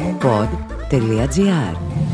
pod.gr.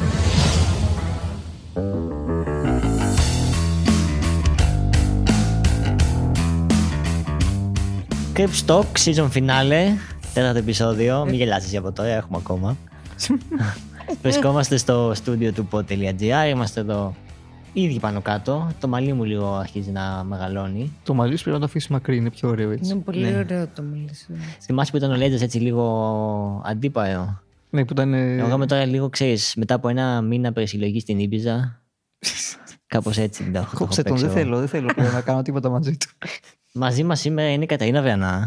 Crip Talk, season finale, τέταρτο επεισόδιο. Μην γελάσεις για από τώρα, έχουμε ακόμα. Βρισκόμαστε στο στούντιο του pod.gr, είμαστε εδώ ήδη πάνω κάτω. Το μαλλί μου λίγο αρχίζει να μεγαλώνει. Το μαλλί σου πρέπει να το αφήσει μακρύ, είναι πιο ωραίο έτσι. Είναι πολύ ωραίο το μαλλί σου. Θυμάσαι που ήταν ο Λέτζας έτσι λίγο αντίπαρο. Ναι, που ήταν. Εγώ είμαι τώρα λίγο, ξέρεις, μετά από ένα μήνα περισυλλογή στην Ήμπιζα. Κάπως έτσι. Κόψε τον, δεν θέλω πλέον να κάνω τίποτα μαζί του. Μαζί μας σήμερα είναι η Καταρίνα Βρανά.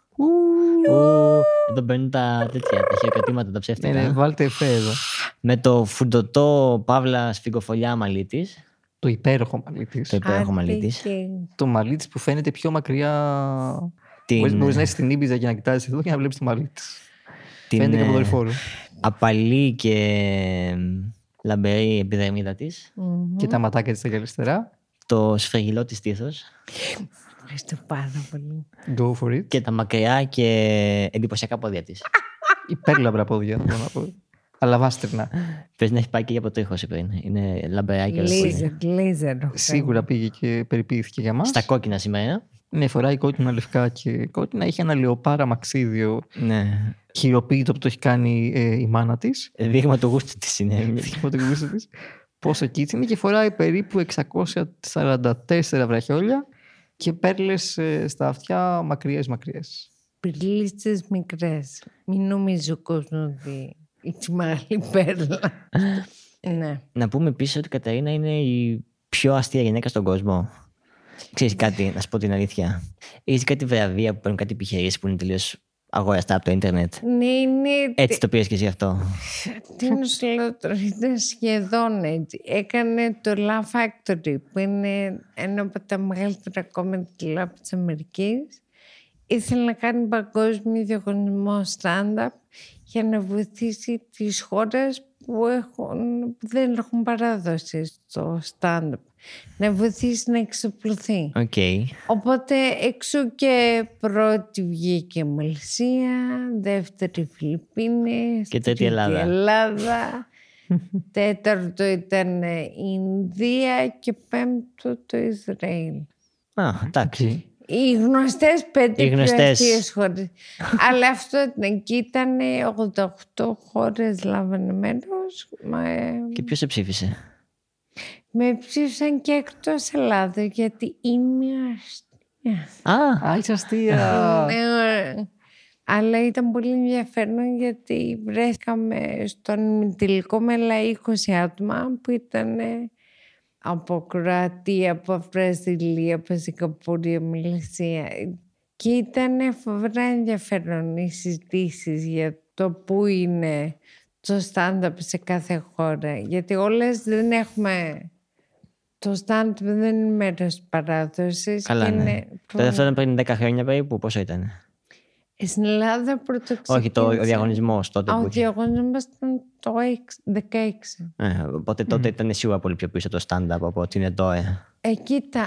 Εδώ μπαίνουν τα χειροκροτήματα, τα ψεύτικα. Ναι, βάλτε εφέ εδώ. Με το φουντωτό παύλα σφιγγοφολιά μαλλί της. Το υπέροχο μαλλί της. Το υπέροχο μαλλί της. Το μαλλί της που φαίνεται πιο μακριά. Μπορείς να είσαι στην Ήμπιζα και να κοιτάζεις εδώ και να βλέπεις το μαλλί της. Φαίνεται και από δορυφόρο. Απαλή και λαμπερή επιδερμίδα της. Και τα ματάκια της στα αριστερά. Το σφραγιλό της στήθος. Ευχαριστώ πάρα πολύ. Go for it. Και τα μακριά και εντυπωσιακά πόδια της. Υπέρλαμπρα πόδια, θέλω να πω. Αλλά βάστρυνα. Πες να έχει πάει και για αποτρίχωση πριν. Είναι λαμπερά και Λέιζερ. Σίγουρα πήγε και περιποιήθηκε για μας. Στα κόκκινα σήμερα. Ναι, φοράει κόκκινα, λευκά και κόκκινα. Είχε ένα λεοπάρα μαξίδιο. Ναι. Χειροποίητο που το έχει κάνει η μάνα της. Δείγμα του γούστου της είναι. Δείγμα του γούστου της. Πόσο κίτσινη και φοράει περίπου 644 βραχιόλια και πέρλες στα αυτιά μακριές. Πυρλίτσες μικρές. Μην νομίζει ο κόσμος ότι είσαι μεγάλη πέρλα. Ναι. Να πούμε επίσης ότι η Καταρίνα είναι η πιο αστεία γυναίκα στον κόσμο. Ξέρεις κάτι, να σου πω την αλήθεια. Έχεις κάτι βραβεία που παίρνουν κάτι επιχειρήσεις που είναι τελείως αγοραστά από το ίντερνετ. Ναι, είναι. Έτσι το πήρες και εσύ αυτό. Τι να σου λέω τώρα, ήταν σχεδόν έτσι. Έκανε το La Factory, που είναι ένα από τα μεγαλύτερα comedy club της Αμερικής. Ήθελε να κάνει παγκόσμιο διαγωνισμό stand-up για να βοηθήσει τις χώρες που δεν έχουν παράδοση στο stand-up. Να βοηθήσει να εξοπλωθεί. Okay. Οπότε έξω και πρώτη βγήκε η Μαλαισία, δεύτερη Φιλιππίνες, και τρίτη Ελλάδα. Τέταρτο ήταν η Ινδία και πέμπτο το Ισραήλ. Εντάξει. Οι γνωστές πέντε πιο αστείες χώρες. Αλλά αυτό εκεί ήταν 88 χώρες λάβανε μέρος. Και ποιος σε ψήφισε? Με ψήφισαν και εκτός Ελλάδας γιατί είμαι αστεία. Είσαι αστεία. Αλλά ήταν πολύ ενδιαφέρον γιατί βρέθηκαμε στον ημιτελικό με άλλα 20 άτομα που ήταν από Κροατία, από Βραζιλία, από Σιγκαπούρη, Μαλαισία. Και ήταν φοβερά ενδιαφέρον οι συζητήσεις για το πού είναι το stand-up σε κάθε χώρα. Γιατί όλες δεν έχουμε. Το stand-up δεν είναι μέρος της παράδοσης. Καλά, ναι. Τότε αυτό ήταν πριν 10 χρόνια περίπου, πόσο ήταν? Στην Ελλάδα πρωτοξεκίνησε. Όχι, ο διαγωνισμός τότε. Ο διαγωνισμός ήταν το 16. Οπότε τότε ήταν σίγουρα πολύ πιο πίσω το stand-up από ό,τι είναι τώρα. Κοίτα,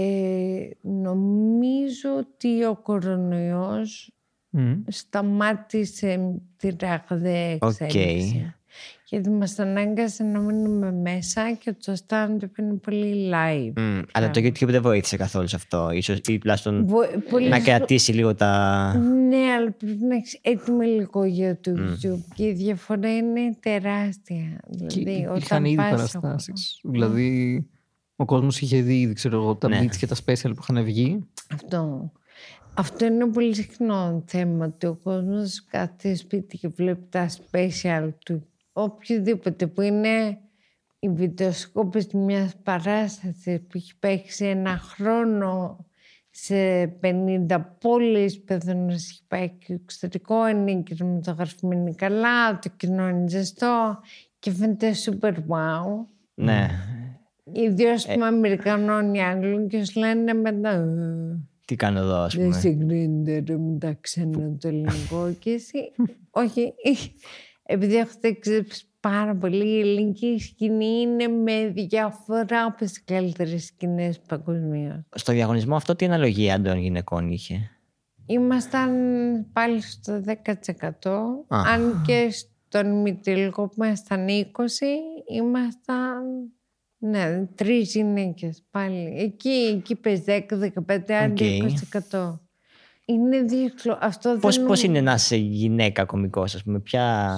νομίζω ότι ο κορονοϊός σταμάτησε τη ραγδαία εξέλιξη. Γιατί μας ανάγκασε να μείνουμε μέσα και το stand-up είναι πολύ live. Αλλά το YouTube δεν βοήθησε καθόλου σε αυτό. Ίσως ή τουλάχιστον να κρατήσει λίγο τα. Ναι, αλλά πρέπει να έχεις έτοιμο υλικό για το YouTube. Και η διαφορά είναι τεράστια. Δηλαδή, είχαν ήδη παραστάσεις. Δηλαδή, ο κόσμος είχε δει ήδη, ξέρω εγώ, τα beats και τα special που είχαν βγει. Αυτό είναι πολύ συχνό θέμα. Ότι ο κόσμος κάθε σπίτι και βλέπει τα special του. Οποιοδήποτε που είναι η βιντεοσκόπηση μιας παράστασης που έχει παίξει ένα χρόνο σε 50 πόλεις, παιδόνας έχει πάει και εξωτερικό, είναι η κινηματογραφημένη καλά, το κοινό είναι ζεστό και φαίνεται super wow. Ναι. Ιδίως με Αμερικανών ή Άγγλων και σου λένε μετά τι κάνω εδώ, ας πούμε. Δεν συγκρίνεται με τα ξένα το ελληνικό και εσύ. Όχι. Επειδή έχω εξέψει πάρα πολύ, η ελληνική σκηνή είναι με διαφορά από τις καλύτερες σκηνές παγκοσμίως. Στο διαγωνισμό αυτό τι αναλογία άντρων γυναικών είχε? Ήμασταν πάλι στο 10%. Αν και τον ημιτελικό που ήμασταν 20, ήμασταν 3 γυναίκες πάλι. Εκεί πες 10-15, άντε 20%. Είναι δύσκολο. Πώς είναι να είσαι γυναίκα κωμικός, ας πούμε, ποια...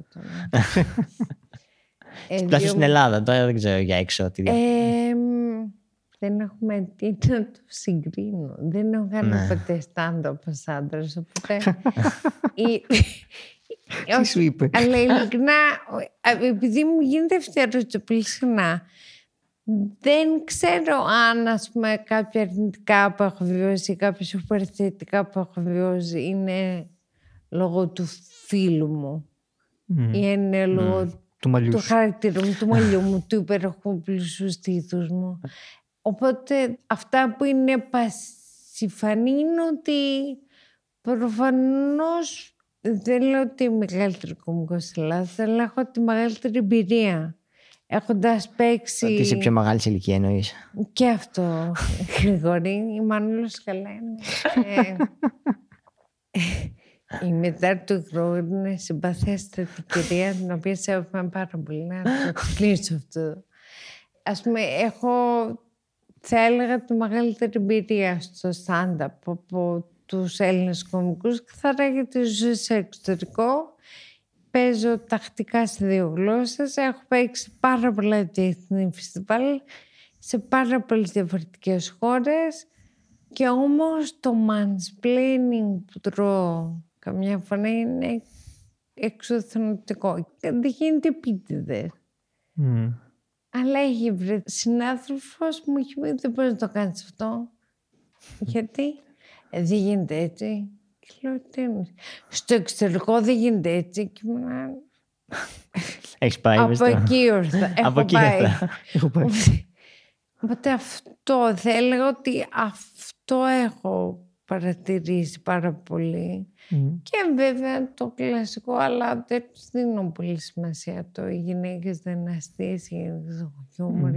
Τουλάχιστον στην Ελλάδα, τώρα δεν ξέρω για έξω τι δεν έχουμε τι να το συγκρίνω. Δεν έχω κάνει ποτέ stand-up ως άντρας, οπότε... Τι σου είπε? Αλλά ειλικρινά, επειδή μου γίνεται αυτή πολύ συχνά, δεν ξέρω αν, ας πούμε, κάποια αρνητικά που έχω βιώσει ή κάποια σούπερ θετικά που έχω βιώσει είναι λόγω του φίλου μου ή είναι λόγω του χαρακτήρα μου, του μαλλιού μου, του υπεροχοπλήσου στήθους μου. Οπότε αυτά που είναι πασιφανή είναι ότι προφανώς δεν λέω ότι είμαι μεγαλύτερη κωμικός στην Ελλάδα, αλλά έχω τη μεγαλύτερη εμπειρία. Έχοντας παίξει... Ότι είσαι πιο μεγάλη σε ηλικία εννοείς? Και αυτό, Γρηγόρη. Η Μανούλος καλά είναι. Η μητέρα του Γρηγόρη είναι συμπαθέστατη κυρία, την οποία σέβομαι πάρα πολύ. Να το κλείσω αυτό. Ας πούμε, θα έλεγα τη μεγαλύτερη εμπειρία στο stand-up από τους Έλληνες κωμικούς, καθαρά γιατί ζω σε εξωτερικό. Παίζω τακτικά σε 2 γλώσσες. Έχω παίξει πάρα πολλά διεθνή φεστιβάλ σε πάρα πολλές διαφορετικές χώρες. Και όμως το mansplaining που τρώω καμιά φορά είναι εξωθενωτικό. Δεν γίνεται επίτηδες. Αλλά έχει βρει συνάδελφος μου, έχει πει δεν μπορείς να το κάνεις αυτό. Γιατί δεν γίνεται έτσι. Στο εξωτερικό δεν γίνεται έτσι. Και έχεις πάει από εκεί ήρθα. Από εκεί έχω πάει. Οπότε αυτό θα έλεγα ότι αυτό έχω παρατηρήσει πάρα πολύ. Και βέβαια το κλασικό, αλλά δεν τους δίνω πολύ σημασία. Οι γυναίκες δεν είναι αστείες, οι γυναίκες δεν έχουν χιούμορ.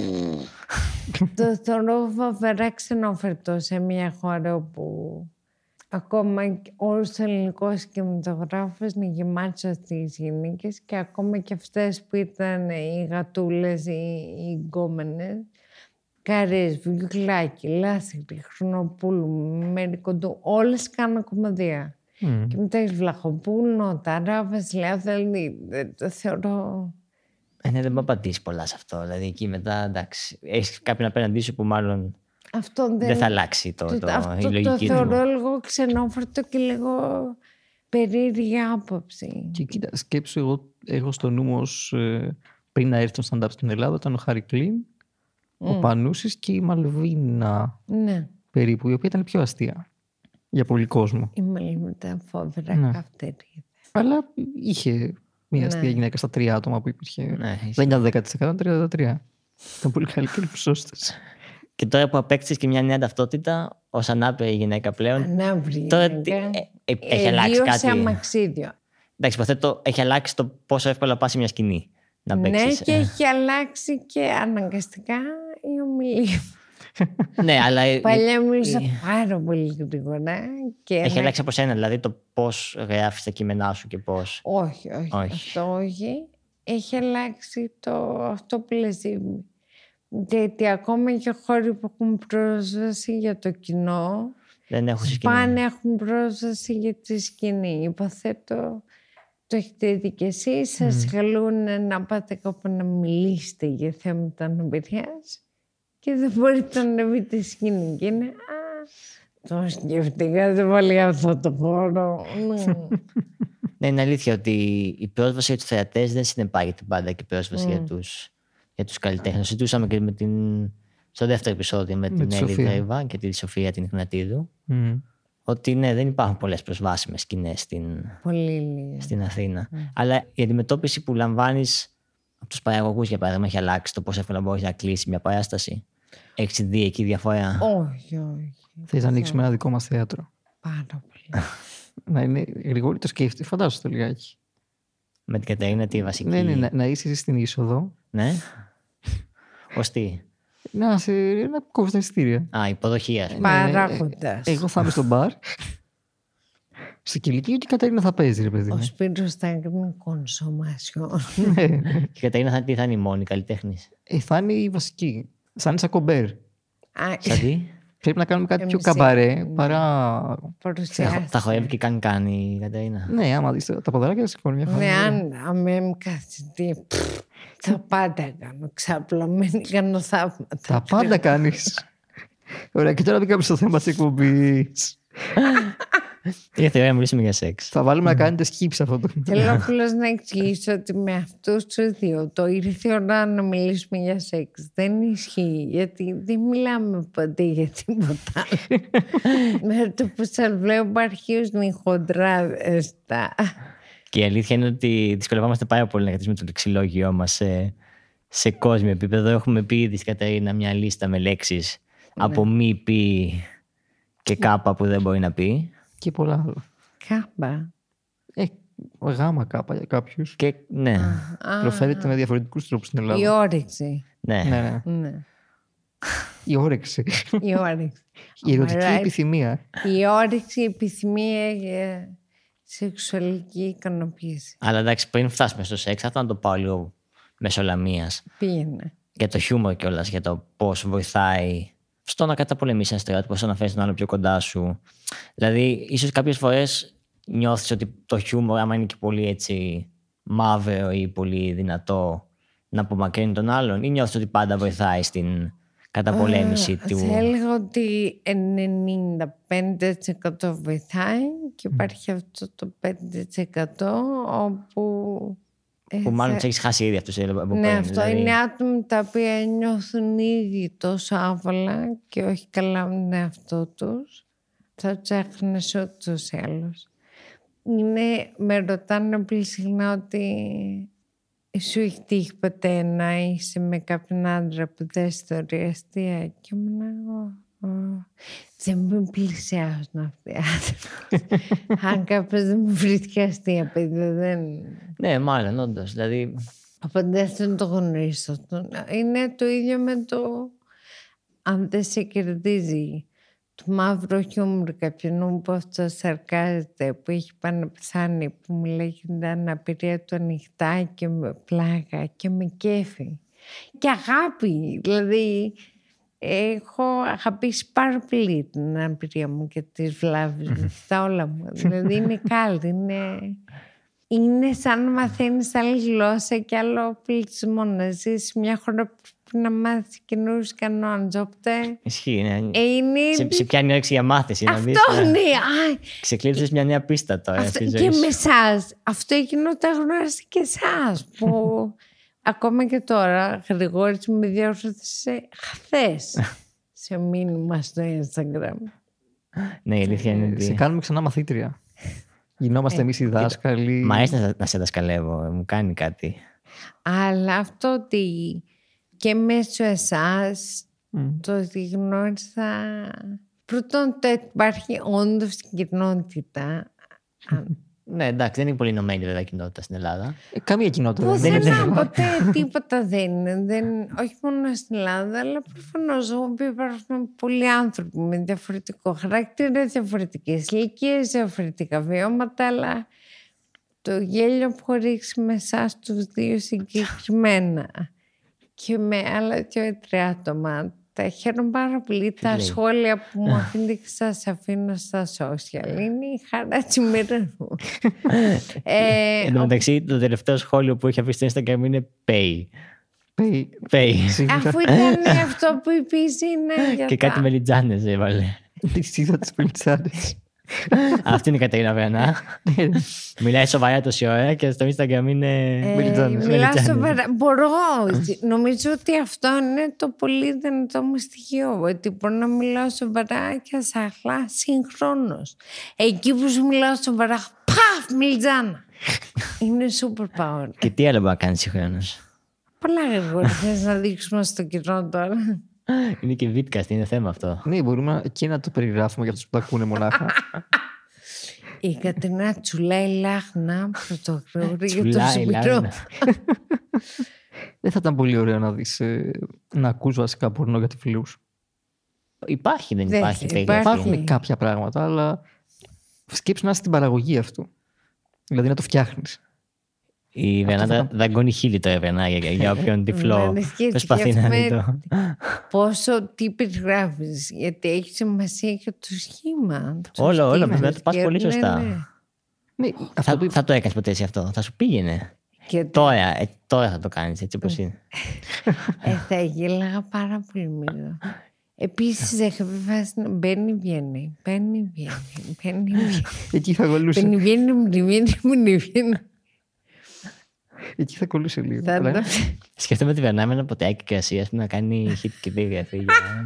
Το θεωρώ φοβερά ξενόφερτο σε μια χώρα όπου ακόμα όλος ο ελληνικός κινηματογράφος είναι γεμάτος στις γυναίκες και ακόμα και αυτές που ήταν οι γατούλες ή οι γκόμενες, Καρές, Βουγιουκλάκη, Λάσιρη, Χρονοπούλου, Μερικοντού, όλες κάνουν κομμωδία. Και μετά έχεις Βλαχοπούλου, Ταρά, Βασιλιά, το θεωρώ... Ναι, δεν μου απαντήσει πολλά σε αυτό. Δηλαδή εκεί μετά, εντάξει, έχεις κάποιον απέναντί σου που μάλλον δεν θα αλλάξει η λογική του. Το θεωρώ λίγο ξενόφερτο και λίγο περίεργη άποψη. Και κοίτα, σκέψου εγώ στο νου μου πριν να έρθει το stand-up στην Ελλάδα ήταν ο Χάρη Κλίν, ο Πανούσης και η Μαλβίνα περίπου, η οποία ήταν πιο αστεία για πολύ κόσμο. Η Μαλβίνα ήταν φοβερά καυτερή. Αλλά είχε μια αστεία γυναίκα στα 3 άτομα που υπήρχε. Δεν ήταν 10%, ήταν 33%. Ήταν πολύ καλύτερη προσώσταση. Και τώρα που απέκτησες και μια νέα ταυτότητα ως ανάπηρη γυναίκα πλέον. Ανάπηρη γυναίκα. Έχει αλλάξει κάτι. Σε αμαξίδιο. Εντάξει, υποθέτω έχει αλλάξει το πόσο εύκολα πας σε μια σκηνή να παίξεις. Ναι, και έχει αλλάξει και αναγκαστικά η ομιλία. Ναι, αλλά. Παλιά μίλησα πάρα πολύ γρήγορα. Έχει αλλάξει από σένα, δηλαδή το πώς γράφεις τα κείμενά σου και πώς. Όχι. Αυτό όχι. Έχει αλλάξει αυτό που λες. Γιατί ακόμα και χώροι που έχουν πρόσβαση για το κοινό δεν έχουν σπάνια έχουν πρόσβαση για τη σκηνή. Υποθέτω το έχετε δει και εσείς. Σας καλούν να πάτε κάπου να μιλήσετε για θέματα αναπηρίας και δεν μπορείτε να βρείτε σκηνή. Και είναι το σκεφτήκατε πολύ αυτό το χώρο. Ναι, είναι αλήθεια ότι η πρόσβαση για τους θεατές δεν συνεπάγεται πάντα και πρόσβαση για τους καλλιτέχνες. Συζητούσαμε και στο δεύτερο επεισόδιο με την Έλλη Δρέβα και τη Σοφία την Ιχνατίδου. Ότι ναι, δεν υπάρχουν πολλές προσβάσιμες σκηνές στην Αθήνα. Αλλά η αντιμετώπιση που λαμβάνεις από τους παραγωγούς, για παράδειγμα, έχει αλλάξει το πώς εύκολα μπορείς να κλείσεις μια παράσταση. Έχεις δει εκεί διαφορά? Όχι. Θες να ανοίξουμε ένα δικό μας θέατρο? Πάρα πολύ. Να είναι Γρηγόρη, το σκέφτεται, φαντάσου το λιγάκι. Με την Κατερίνα τη βασική. Ναι, να είσαι στην είσοδο. Ναι. Ως τι? Να κόβεις τα εισιτήρια. Υποδοχεία. Παράγοντας. Εγώ θα είμαι στο μπαρ. Στην κυλική η Κατερίνα θα παίζει, ρε παιδί. Ο Σπύρος θα είναι κονσομάσιο. Και η Κατερίνα θα είναι η μόνη καλλιτέχνη. Θα είναι η βασική. Θα είναι σαν κομπέρ. Σαν τι? Πρέπει να κάνουμε κάτι πιο καμπαρέ παρά. Θα χορεύει και κάνει η Κατερίνα. Ναι, άμα δεις τα ποδαράκια θα σηκώνει μια χαρά. Ναι, αν με κάθεται. Τα πάντα κάνω. Ξαπλωμένη κάνω θαύματα. Τα πάντα κάνεις. Ωραία, και τώρα μπήκαμε στο θέμα της εκπομπής. Ήρθε η ώρα να μιλήσουμε για σεξ. Θα βάλουμε να κάνετε skip σε αυτό το. Θέλω απλώς να εξηγήσω ότι με αυτούς τους δύο το ήρθε η ώρα να μιλήσουμε για σεξ. Δεν ισχύει, γιατί δεν μιλάμε ποτέ για τίποτα άλλο. Με το που σας βλέπω αρχίζουν οι χοντράδες. Και η αλήθεια είναι ότι δυσκολευόμαστε πάρα πολύ να κρατήσουμε το λεξιλόγιό μας σε κόσμιο επίπεδο. Έχουμε πει ήδη στην Κατερίνα μια λίστα με λέξεις από μη πει και κάπα που δεν μπορεί να πει. Και πολλά άλλα. Κάπα. Γάμα κάπα για κάποιους. Και ναι. Προφέρεται με διαφορετικούς τρόπους στην Ελλάδα. Η όρεξη. Ναι. Η όρεξη. Η όρεξη. Η ερωτική επιθυμία. Η όρεξη, η επιθυμία για σεξουαλική ικανοποίηση. Αλλά εντάξει, πριν φτάσουμε στο σεξ, θα να το πάω λίγο μεσολαμίας. Πήγαινε. Για το χιούμορ κιόλας, για το πώς βοηθάει στο να καταπολεμήσει ένα στερεότυπο, πώς να φέρεις τον άλλο πιο κοντά σου. Δηλαδή, ίσως κάποιες φορές νιώθεις ότι το χιούμορ, άμα είναι και πολύ έτσι μαύρο ή πολύ δυνατό, να απομακρύνει τον άλλον, ή νιώθεις ότι πάντα βοηθάει στην καταπολέμηση του. Θα έλεγα ότι 95% βοηθάει και υπάρχει αυτό το 5% όπου. Που μάλλον τους έχεις χάσει ήδη αυτούς. Ναι, αυτό δηλαδή. Είναι άτομα τα οποία νιώθουν ήδη τόσο άβολα και όχι καλά με τον εαυτό τους. Θα ψάχνεις ούτως ή άλλως. Με ρωτάνε πολύ συχνά ότι σου έχει τύχει ποτέ να είσαι με κάποιον άντρα που δεν θεωρεί αστεία, και δεν με πλησιάζουν αυτοί οι άντρες. Αν κάποιος δεν μου βρίσκει αστεία, παιδί, δεν. Ναι, μάλλον, όντως. Δηλαδή. Οπότε δεν θέλω να το γνωρίσω. Είναι το ίδιο με το αν δεν σε κερδίζει το μαύρο χιούμορ κάποιον που αυτό σαρκάζεται, που έχει πάει να πεθάνει, που μου λέγεται αναπηρία του ανοιχτά και με πλάκα και με κέφι και αγάπη. Δηλαδή έχω αγαπήσει πάρα πολύ την αναπηρία μου και τις βλάβες μου, τα όλα μου. Δηλαδή είναι καλή, είναι σαν να μαθαίνεις άλλη γλώσσα και άλλο πληθυσμό. Να ζεις μια χώρα που να μάθεις καινούριους κανόνες. Οπότε. Ισχύει, ναι. Είναι. Σε πιάνει όρεξη για μάθηση. Αυτό, ναι. Ξεκλείδωσες μια νέα πίστα τώρα στη ζωή και σου. με εσάς. Αυτό εκείνο το γνώρισα και εσάς. Που ακόμα και τώρα Γρηγόρης με διόρθωσε χθες σε μήνυμα στο Instagram. Ναι, η αλήθεια είναι ότι. Σε κάνουμε ξανά μαθήτρια. Γινόμαστε εμείς οι δάσκαλοι. Μ' αρέσει να σε δασκαλεύω, μου κάνει κάτι. Αλλά αυτό ότι και μέσω εσάς το ότι γνώρισα. Πρώτον, το υπάρχει όντως στην κοινότητα. Ναι, εντάξει, δεν είναι πολύ ενωμένη βέβαια κοινότητα στην Ελλάδα. Καμία κοινότητα δεν είναι. Ποτέ τίποτα δεν είναι. Όχι μόνο στην Ελλάδα, αλλά προφανώς όπου υπάρχουν πολλοί άνθρωποι με διαφορετικό χαρακτήρα, διαφορετικές ηλικίες, διαφορετικά βιώματα, αλλά το γέλιο που έχω ρίξει με εσάς τους δύο συγκεκριμένα και με άλλα 2-3 άτομα. Τα χαίρομαι πάρα πολύ. Τα σχόλια που μου αφήνετε και σας αφήνω στα social. Είναι η χαρά της ημέρας μου. Εν τω μεταξύ, το τελευταίο σχόλιο που έχει αφήσει στο Instagram είναι pay. Αφού ήταν αυτό που είπες είναι. Και κάτι μελιτζάνες έβαλε. Τις είδα τις μελιτζάνες. Αυτή είναι η Κατερίνα Βρανά. Μιλάει σοβαρά τόση ώρα και στο Instagram είναι μιλάω σοβαρά. Μπορώ. Νομίζω ότι αυτό είναι το πολύ δυνατό μου στοιχείο. Ότι μπορώ να μιλάω σοβαρά και ασαχλά συγχρόνως. Εκεί που σου μιλάω σοβαρά, παφ, μιλτζάνα. Είναι super power. Και τι άλλο μπορεί να κάνει συγχρόνως? Πολλά γρήγορα. Θες να δείξουμε στο κοινό τώρα? Είναι και βίντεο, είναι θέμα αυτό. Ναι, μπορούμε και να το περιγράφουμε για αυτούς που τα ακούνε μονάχα. Η Κατερίνα τσουλάει λάχνα πρωτογρήγορη για το Σπύρο. Δεν θα ήταν πολύ ωραίο να δεις, να ακούς βασικά πορνό για τη φίλου σου? Υπάρχει, δεν υπάρχει. Υπάρχουν κάποια πράγματα, αλλά Σκέψου να είσαι στην παραγωγή αυτού. Δηλαδή να το φτιάχνεις. Η Βερνάντα δαγκώνει χείλη το έβαινα για όποιον τυφλό προσπαθεί να δει το. Πόσο τι περιγράφεις, γιατί έχει σημασία και το σχήμα. Όλο, πρέπει να το πας πολύ σωστά. Ναι, θα το έκανες ποτέ εσύ αυτό, θα σου πήγαινε. Και τώρα θα το κάνεις έτσι όπως είναι. Θα γέλαγα πάρα πολύ μίλο. Επίσης έχω φάση μπαίνει βγαίνει. Εκεί θα κολλούσε. Βγαίνει. Εκεί θα κολλούσε λίγο. Σκέφτομαι τη Βερνά με ένα ποτάκι κρασίας που να κάνει hit και διαφύγει.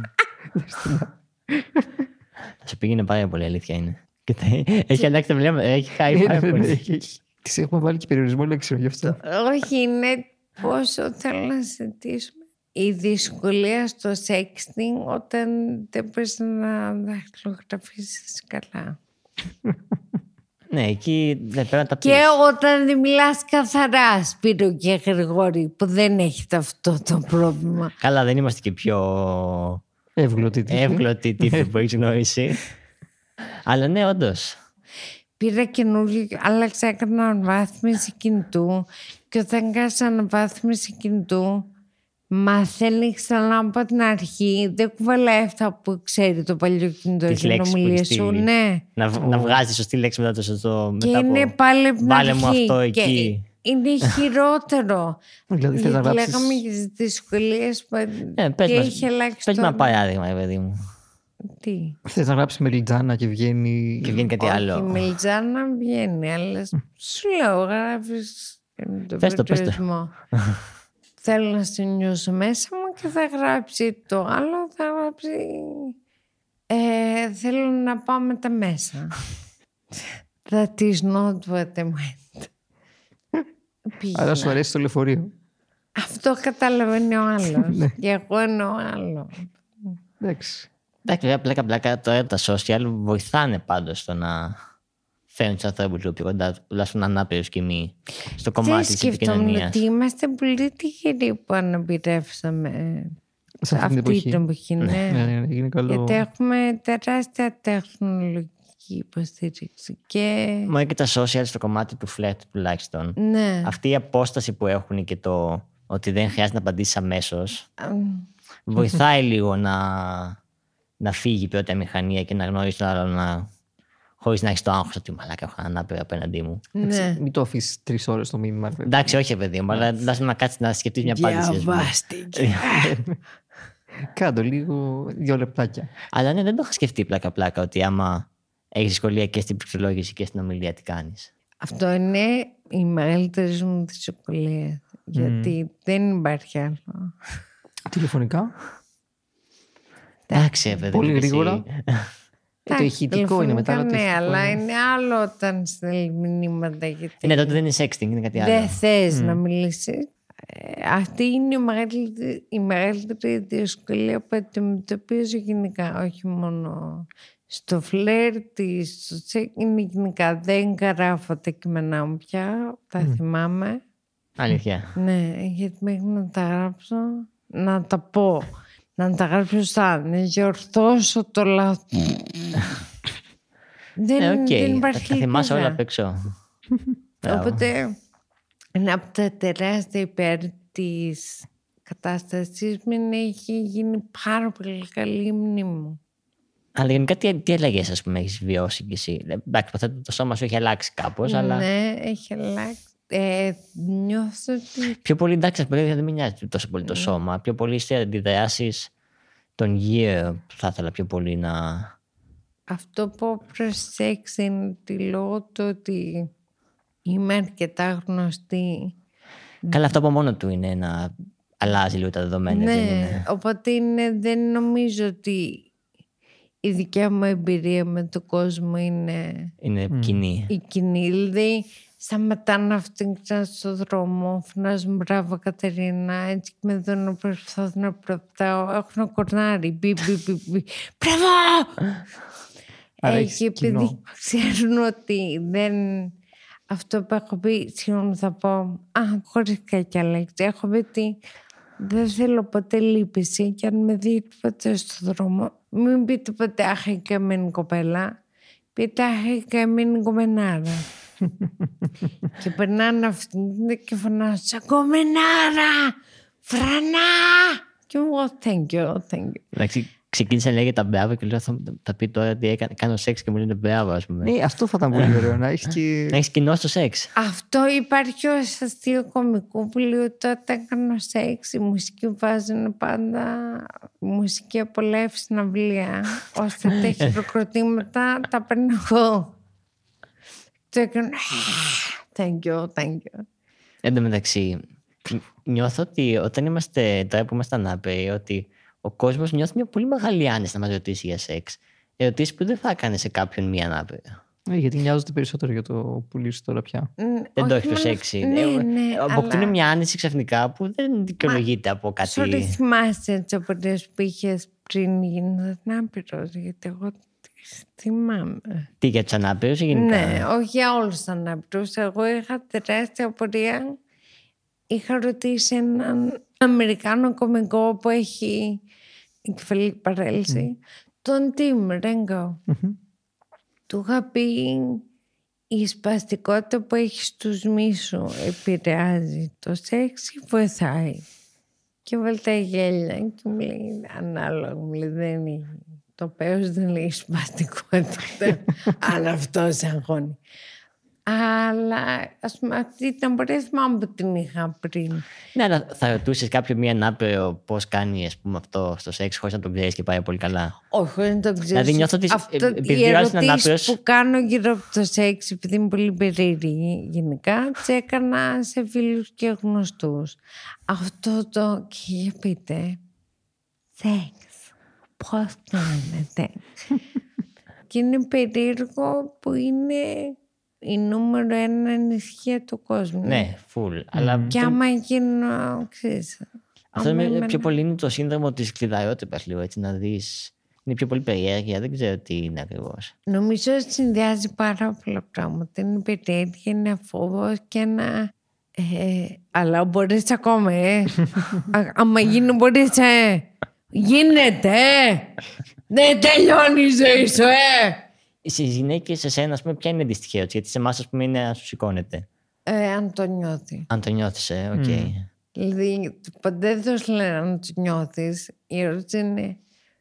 Θα σου πήγαινε πάρα πολύ, αλήθεια είναι. Έχει αλλάξει το βλέμμα, έχει χάει πάρα πολύ. Τις έχουμε βάλει και περιορισμό λέξεων γι' αυτό. Όχι, είναι πόσο θέλω να συζητήσουμε. Η δυσκολία στο sexting όταν δεν μπορείς να δαχτυλογραφήσεις καλά. Ναι, εκεί δεν πρέπει να τα πεις. Και όταν δεν μιλάς καθαρά, Σπύρο και Γρηγόρη, που δεν έχετε αυτό το πρόβλημα. Καλά, δεν είμαστε και πιο εύγλωτοι τύποι που έχεις γνωρίσει. Αλλά ναι, όντως. Πήρα καινούργιο, άλλαξα, έκανα αναβάθμιση κινητού και όταν κάνεις αναβάθμιση κινητού μαθαίνει ξανά από την αρχή. Δεν κουβαλάει αυτά που ξέρει το παλιό κινητό για την ομιλία σου. Ναι. Να βγάζει σωστή λέξη μετά το σωστό. Και είναι πάλι από την αρχή. Βάλε μου αυτό εκεί. Είναι χειρότερο. Δηλαδή λέγαμε για τις δυσκολίες που έχει αλλάξει. Πες με ένα παράδειγμα, παιδί μου. Τι. Θες να γράψεις Μελιτζάνα και βγαίνει... Και βγαίνει κάτι άλλο. Όχι, Μελιτζάνα βγαίνει, αλλά σου λέω, γράφεις τον περιορισμό. Θέλω να σε νιώσω μέσα μου και θα γράψει το άλλο, θα γράψει... θέλω να πάω με τα μέσα. That is not what I meant. Άρα σου αρέσει το λεωφορείο. Αυτό καταλαβαίνει ο άλλος. Και εγώ εννοώ άλλο. Εντάξει. Εντάξει, πλάκα τώρα τα social βοηθάνε πάντως στο να φέρνουν τους ανθρώπους λίγο πιο κοντά, τουλάχιστον ανάπηρους και μη, στο κομμάτι της επικοινωνίας. Σκεφτόμουν ότι είμαστε πολύ τυχεροί που αναπηρεύσαμε σε αυτή την εποχή. Ναι, γιατί έχουμε τεράστια τεχνολογική υποστήριξη. Μόνο και τα social στο κομμάτι του φλερτ τουλάχιστον. Ναι. Αυτή η απόσταση που έχουν και το ότι δεν χρειάζεται να απαντήσεις αμέσως βοηθάει λίγο να φύγει πρώτα η μηχανία και να γνωρίσει τον άλλο χωρίς να έχεις το άγχος ότι μαλάκα έχω ανάπηρο απέναντί μου. Ναι. Μην το αφήσεις 3 ώρες το μήνυμα. Εντάξει, όχι παιδί μου, αλλά να κάτσεις να σκεφτείς μια απάντηση. Διαβάστηκε. Κάντο λίγο 2 λεπτάκια. Αλλά ναι, δεν το είχα σκεφτεί πλάκα ότι άμα έχεις δυσκολία και στην πληκτρολόγηση και στην ομιλία, τι κάνεις. Αυτό είναι η μεγαλύτερη μου δυσκολία. Γιατί δεν υπάρχει άλλο. Τηλεφωνικά. Εντάξει, παιδί. Πολύ γρήγορα. Το ηχητικό είναι μετά. Ναι, αλλά είναι άλλο όταν στέλνει μηνύματα. Ναι, τότε δεν είναι sexting, είναι κάτι άλλο. Δεν θες να μιλήσεις. Αυτή είναι η μεγαλύτερη δυσκολία που αντιμετωπίζω γενικά. Όχι μόνο στο φλερτ, στο τσεκ. Είναι γενικά. Δεν γράφω τα κείμενά μου πια. Τα θυμάμαι. Αλήθεια. Ναι, γιατί μέχρι να τα γράψω, να τα πω. Να τα γράψω σωστά, να διορθώσω το λάθος. Δεν υπάρχει. Τα θυμάσαι όλα απ' έξω. Οπότε είναι από τα τεράστια υπέρ της κατάστασης μου έχει γίνει πάρα πολύ καλή η μνήμη μου. Αλλά γενικά τι αλλαγές ας πούμε έχεις βιώσει κι εσύ? Εντάξει, το σώμα σου έχει αλλάξει κάπως, αλλά... Ναι, έχει αλλάξει. Νιώθω ότι... Πιο πολύ, εντάξει, δεν με νοιάζει τόσο πολύ το σώμα. Πιο πολύ σε αντιδράσεις των γύρω θα ήθελα πιο πολύ να... Αυτό που προσέξει είναι ότι λόγω του ότι είμαι αρκετά γνωστή. Καλά, αυτό από μόνο του είναι να αλλάζει λίγο τα δεδομένα. Ναι, οπότε δεν νομίζω ότι η δικιά μου εμπειρία με τον κόσμο είναι κοινή. Η κοινή, δηλαδή σταματάνε να αυτοί στον δρόμο, φωνάζουν μπράβο Κατερίνα, έτσι και με δω να προσπαθώ να προπτάω, έχω ένα κορνάρι, μπράβο! Έχει επειδή ξέρουν ότι δεν... Αυτό που έχω πει, συγγνώμη θα πω, χωρίς κακιά λέξη, έχω πει ότι δεν θέλω ποτέ λύπηση και αν με δείτε ποτέ στον δρόμο, μην πείτε ποτέ αχ η καμένη κοπέλα, Πετάχει και έμεινε κομμενάρα. Και περνάνε αυτοί και φωνάζουν κομμενάρα, φρανά. Και εγώ, thank you. Εντάξει, ξεκίνησε να λέγεται τα μπράβο και λέω θα πει τώρα ότι κάνω σεξ και μου λένε μπράβο, ας πούμε. Ναι, αυτό θα ήταν πολύ ωραίο. Να έχεις κοινό στο σεξ. Αυτό υπάρχει ως αστείο κωμικού που λέει τότε έκανα σεξ. Η μουσική βάζουν πάντα μουσική απολαύση στην αυλία. Ώστε τα χειροκροτήματα τα παίρνω εγώ. Το έκανα. Thank you. Εν τω μεταξύ, νιώθω ότι όταν είμαστε τώρα που είμαστε ανάπηροι, ότι ο κόσμος νιώθει μια πολύ μεγάλη άνεση να μας ρωτήσει για σεξ. Ερωτήσεις που δεν θα έκανε σε κάποιον μη ανάπηρο. Γιατί νοιάζονται περισσότερο για το πουλήσει τώρα πια. Δεν το έχει προσέξει. Αποκτήνω μια άνεση ξαφνικά που δεν δικαιολογείται από κάτι. Sorry, θυμάσαι τις απορίες που είχες πριν γίνεις ανάπηρος, γιατί εγώ θυμάμαι. Τι, για τους ανάπηρους ή γενικά? Ναι, όχι για όλους τους ανάπηρους. Εγώ είχα τεράστια απορία. Είχα ρωτήσει έναν Αμερικάνο κωμικό που έχει εγκεφαλική παρέλυση, τον Tim Rengo. Του είχα πει η σπαστικότητα που έχει στους μίσου επηρεάζει το σεξ ή βοηθάει. Και βάλτε γέλια και μου λέει ανάλογα, μου λέει δεν είναι. Το πέος δεν λέει σπαστικότητα αν αυτό σε αγχώνει. Αλλά ας πούμε αυτή ήταν πολύ θυμάμαι που την είχα πριν. Ναι, αλλά θα ρωτούσες κάποιον μία ανάπηρο πώς κάνει ας πούμε, αυτό στο σεξ χωρίς να τον ξέρεις και πάει πολύ καλά? Όχι, δεν το ξέρω. Δηλαδή νιώθω ότι οι ερωτήσεις που κάνω γύρω από το σεξ, επειδή είμαι πολύ περίεργη γενικά, τις έκανα σε φίλους και γνωστούς. Αυτό το και για πείτε σεξ, πώς κάνετε? Και είναι περίεργο που είναι η νούμερο 1 ανησυχία του κόσμου. Ναι, full. Αλλά και άμα γίνω, ξέρεις. Αυτό είναι πιο πολύ είναι το σύνδρομο της κλειδαρότητας, λίγο έτσι, να δεις. Είναι πιο πολύ περιέργεια, δεν ξέρω τι είναι ακριβώς. Νομίζω ότι συνδυάζει πάρα πολλά πράγματα. Είναι περιέργεια, είναι φόβος και ένα... αλλά μπορείς ακόμα, άμα γίνει μπορείς, γίνεται, δεν τελειώνει η ζωή σου, Στις γυναίκες, εσένα, ας πούμε, ποια είναι η αντίστοιχη ερώτηση? Γιατί σε εμάς, ας πούμε, είναι να σου σηκώνεται. Αν το νιώθει. Αν το νιώθεις, οκ. Δηλαδή, ποτέ δεν σου λένε αν το νιώθεις. Η ερώτηση είναι,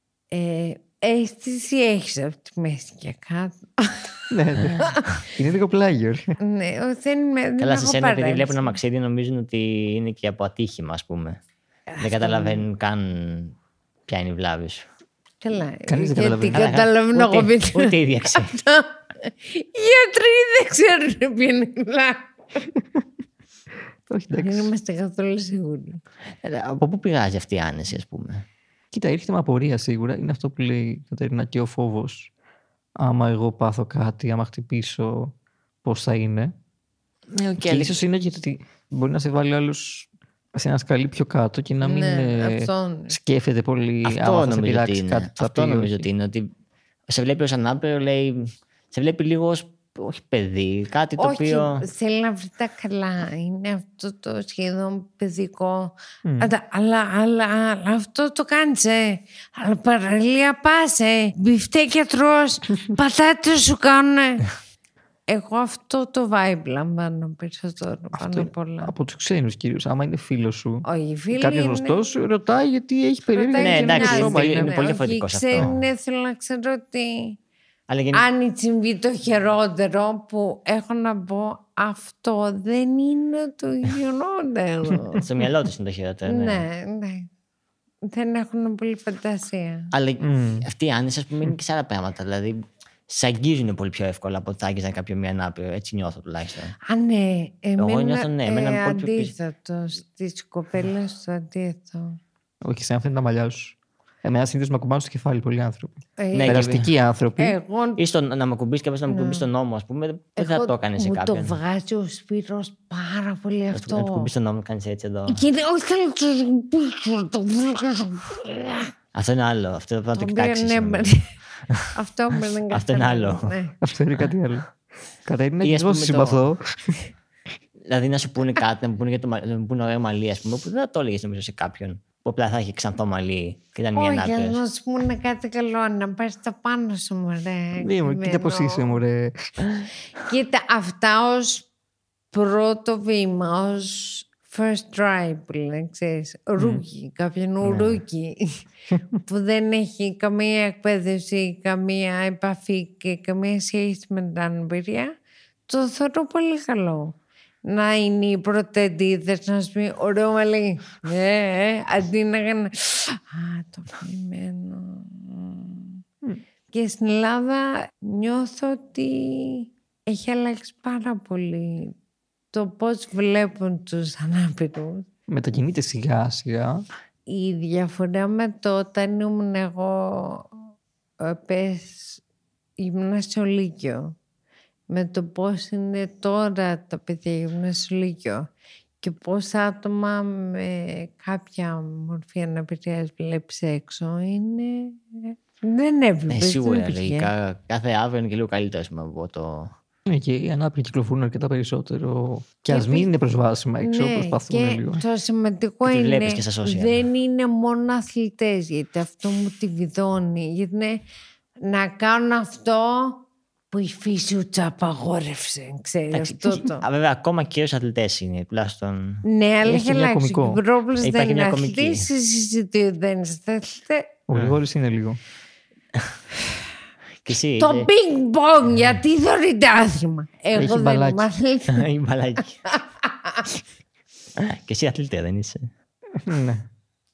αίσθηση έχεις από τη μέση και κάτω? Ναι. Είναι λίγο πλάγιο. Ναι, δεν καλά, σε σένα, επειδή βλέπουν ένα μαξίδι, νομίζουν ότι είναι και από ατύχημα, ας πούμε. Δεν καταλαβαίνουν καν ποια είναι η βλάβη σου. Καλά, κανείς δεν καταλαβαίνω εγώ. Ούτε η ίδια ξέρει. Οι γιατροί δεν ξέρουν ποια είναι η βλάβη. Δεν είμαστε καθόλου σίγουροι. Από πού πηγάζει αυτή η άνεση, ας πούμε? Κοίτα, έρχεται με απορία σίγουρα. Είναι αυτό που λέει η Κατερίνα και ο φόβος. Άμα εγώ πάθω κάτι, άμα χτυπήσω, πώς θα είναι. Και ίσως είναι γιατί μπορεί να σε βάλει άλλος σε ένα σκαλί πιο κάτω και να μην σκέφτεται πολύ. Αυτό νομίζω ότι είναι. Αυτό νομίζω ότι είναι. Ότι σε βλέπει ως ανάπηρο, λέει, σε βλέπει λίγο ως, όχι παιδί, κάτι το οποίο... Όχι, θέλει να βρει τα καλά. Είναι αυτό το σχεδόν παιδικό. Αλλά αυτό το κάνεις, αλλά παραλία πας, μπιφτέκια τρως, πατάτες σου κάνουνε. Εγώ αυτό το vibe λαμβάνω περισσότερο πάνω απ' όλα. Από τους ξένους κυρίως. Άμα είναι φίλος σου, κάποιος γνωστός σου ρωτάει γιατί έχει περίεργα. Ναι, εντάξει, είναι πολύ διαφορετικό αυτό. Οι ξένοι θέλω να ξέρω ότι αν συμβεί το χειρότερο που έχω να πω, αυτό δεν είναι το χειρότερο. Στο μυαλό τους είναι το χειρότερο. Ναι. Δεν έχουν πολύ φαντασία. Αλλά αυτή η άνεση, ας πούμε, είναι και σε άλλα πράγματα. Δηλαδή, σε αγγίζουν πολύ πιο εύκολα από ότι θα άγγιζαν κάποιον μία ανάπηρο. Έτσι νιώθω τουλάχιστον. Ναι. Εγώ νιώθω, ναι. Αντίθετο. Στις κοπέλες το αντίθετο. Όχι, σε αν τα μαλλιά σου. Εμένα συνήθως με ακουμπάνε στο κεφάλι πολλοί άνθρωποι. Ναι, περαστικοί άνθρωποι. Ή να με ακουμπήσει κάποιος να με ακουμπήσει στον ώμο, ας πούμε. Δεν θα το έκανε σε κάποιον. Μου το βγάζει ο Σπύρος πάρα πολύ αυτό. Να του κουμπίσει τον ώμο, κάνει έτσι εδώ. Αυτό είναι άλλο. Αυτό πρέπει να το κοιτάξει. Αυτό είναι άλλο. Αυτό είναι κάτι άλλο. Κατερίνα, και εγώ συμπαθώ. Δηλαδή να σου πούνε κάτι, να μου πούνε ωραίο μαλλί, ας πούμε, που δεν θα το έλεγες νομίζω σε κάποιον. που απλά θα είχε ξανθό μαλλί και ήταν μια Όχι, ανάπηρος. να σου πούνε κάτι καλό, να πάρεις τα πάνω σου, μωρέ. Κοίτα πώς είσαι, μωρέ. Κοίτα, αυτά ως πρώτο βήμα, ως first try που λένε, ξέρεις, ρούκι, κάποιον ρούκι που δεν έχει καμία εκπαίδευση, καμία επαφή και καμία σχέση με την αναπηρία, το θεωρώ πολύ καλό. Να είναι οι πρωτεντίδες, να σου πει ωραίο μαλλί. Αντί να κάνει το φημμένο. Και στην Ελλάδα νιώθω ότι έχει αλλάξει πάρα πολύ το πώς βλέπουν τους ανάπηρους. Μετακινείται σιγά σιγά. Η διαφορά με το όταν ήμουν εγώ γυμνασιολύκειο με το πώς είναι τώρα τα παιδιά γυμνασιολύκειο και πώς άτομα με κάποια μορφή αναπηρίας βλέπεις έξω είναι... Δεν έβλεπες. Σίγουρα, λογικά. Κάθε αύριο είναι και λίγο καλύτερο από το... Και οι ανάπηροι κυκλοφορούν αρκετά περισσότερο. Και ας μην είναι προσβάσιμα έξω, προσπαθούν λίγο. Το σημαντικό και είναι δεν είναι μόνο αθλητές, γιατί αυτό μου τη βιδώνει. Γιατί είναι να κάνουν αυτό που η φύση του απαγόρευσε. Ξέρεις αυτό το. Βέβαια, ακόμα και ως αθλητές είναι τουλάχιστον. Ναι, αλλά έχει αλλάξει. Ο Γκρόπλος δεν είναι αθλητής, εσύ δεν είσαι αθλητής. Ο Γρηγόρης είναι λίγο. Το ping pong, γιατί θεωρείται άθλημα. Εγώ δεν είμαι αθλητή. Η μπαλάκι. Και εσύ αθλητή δεν είσαι? Ναι.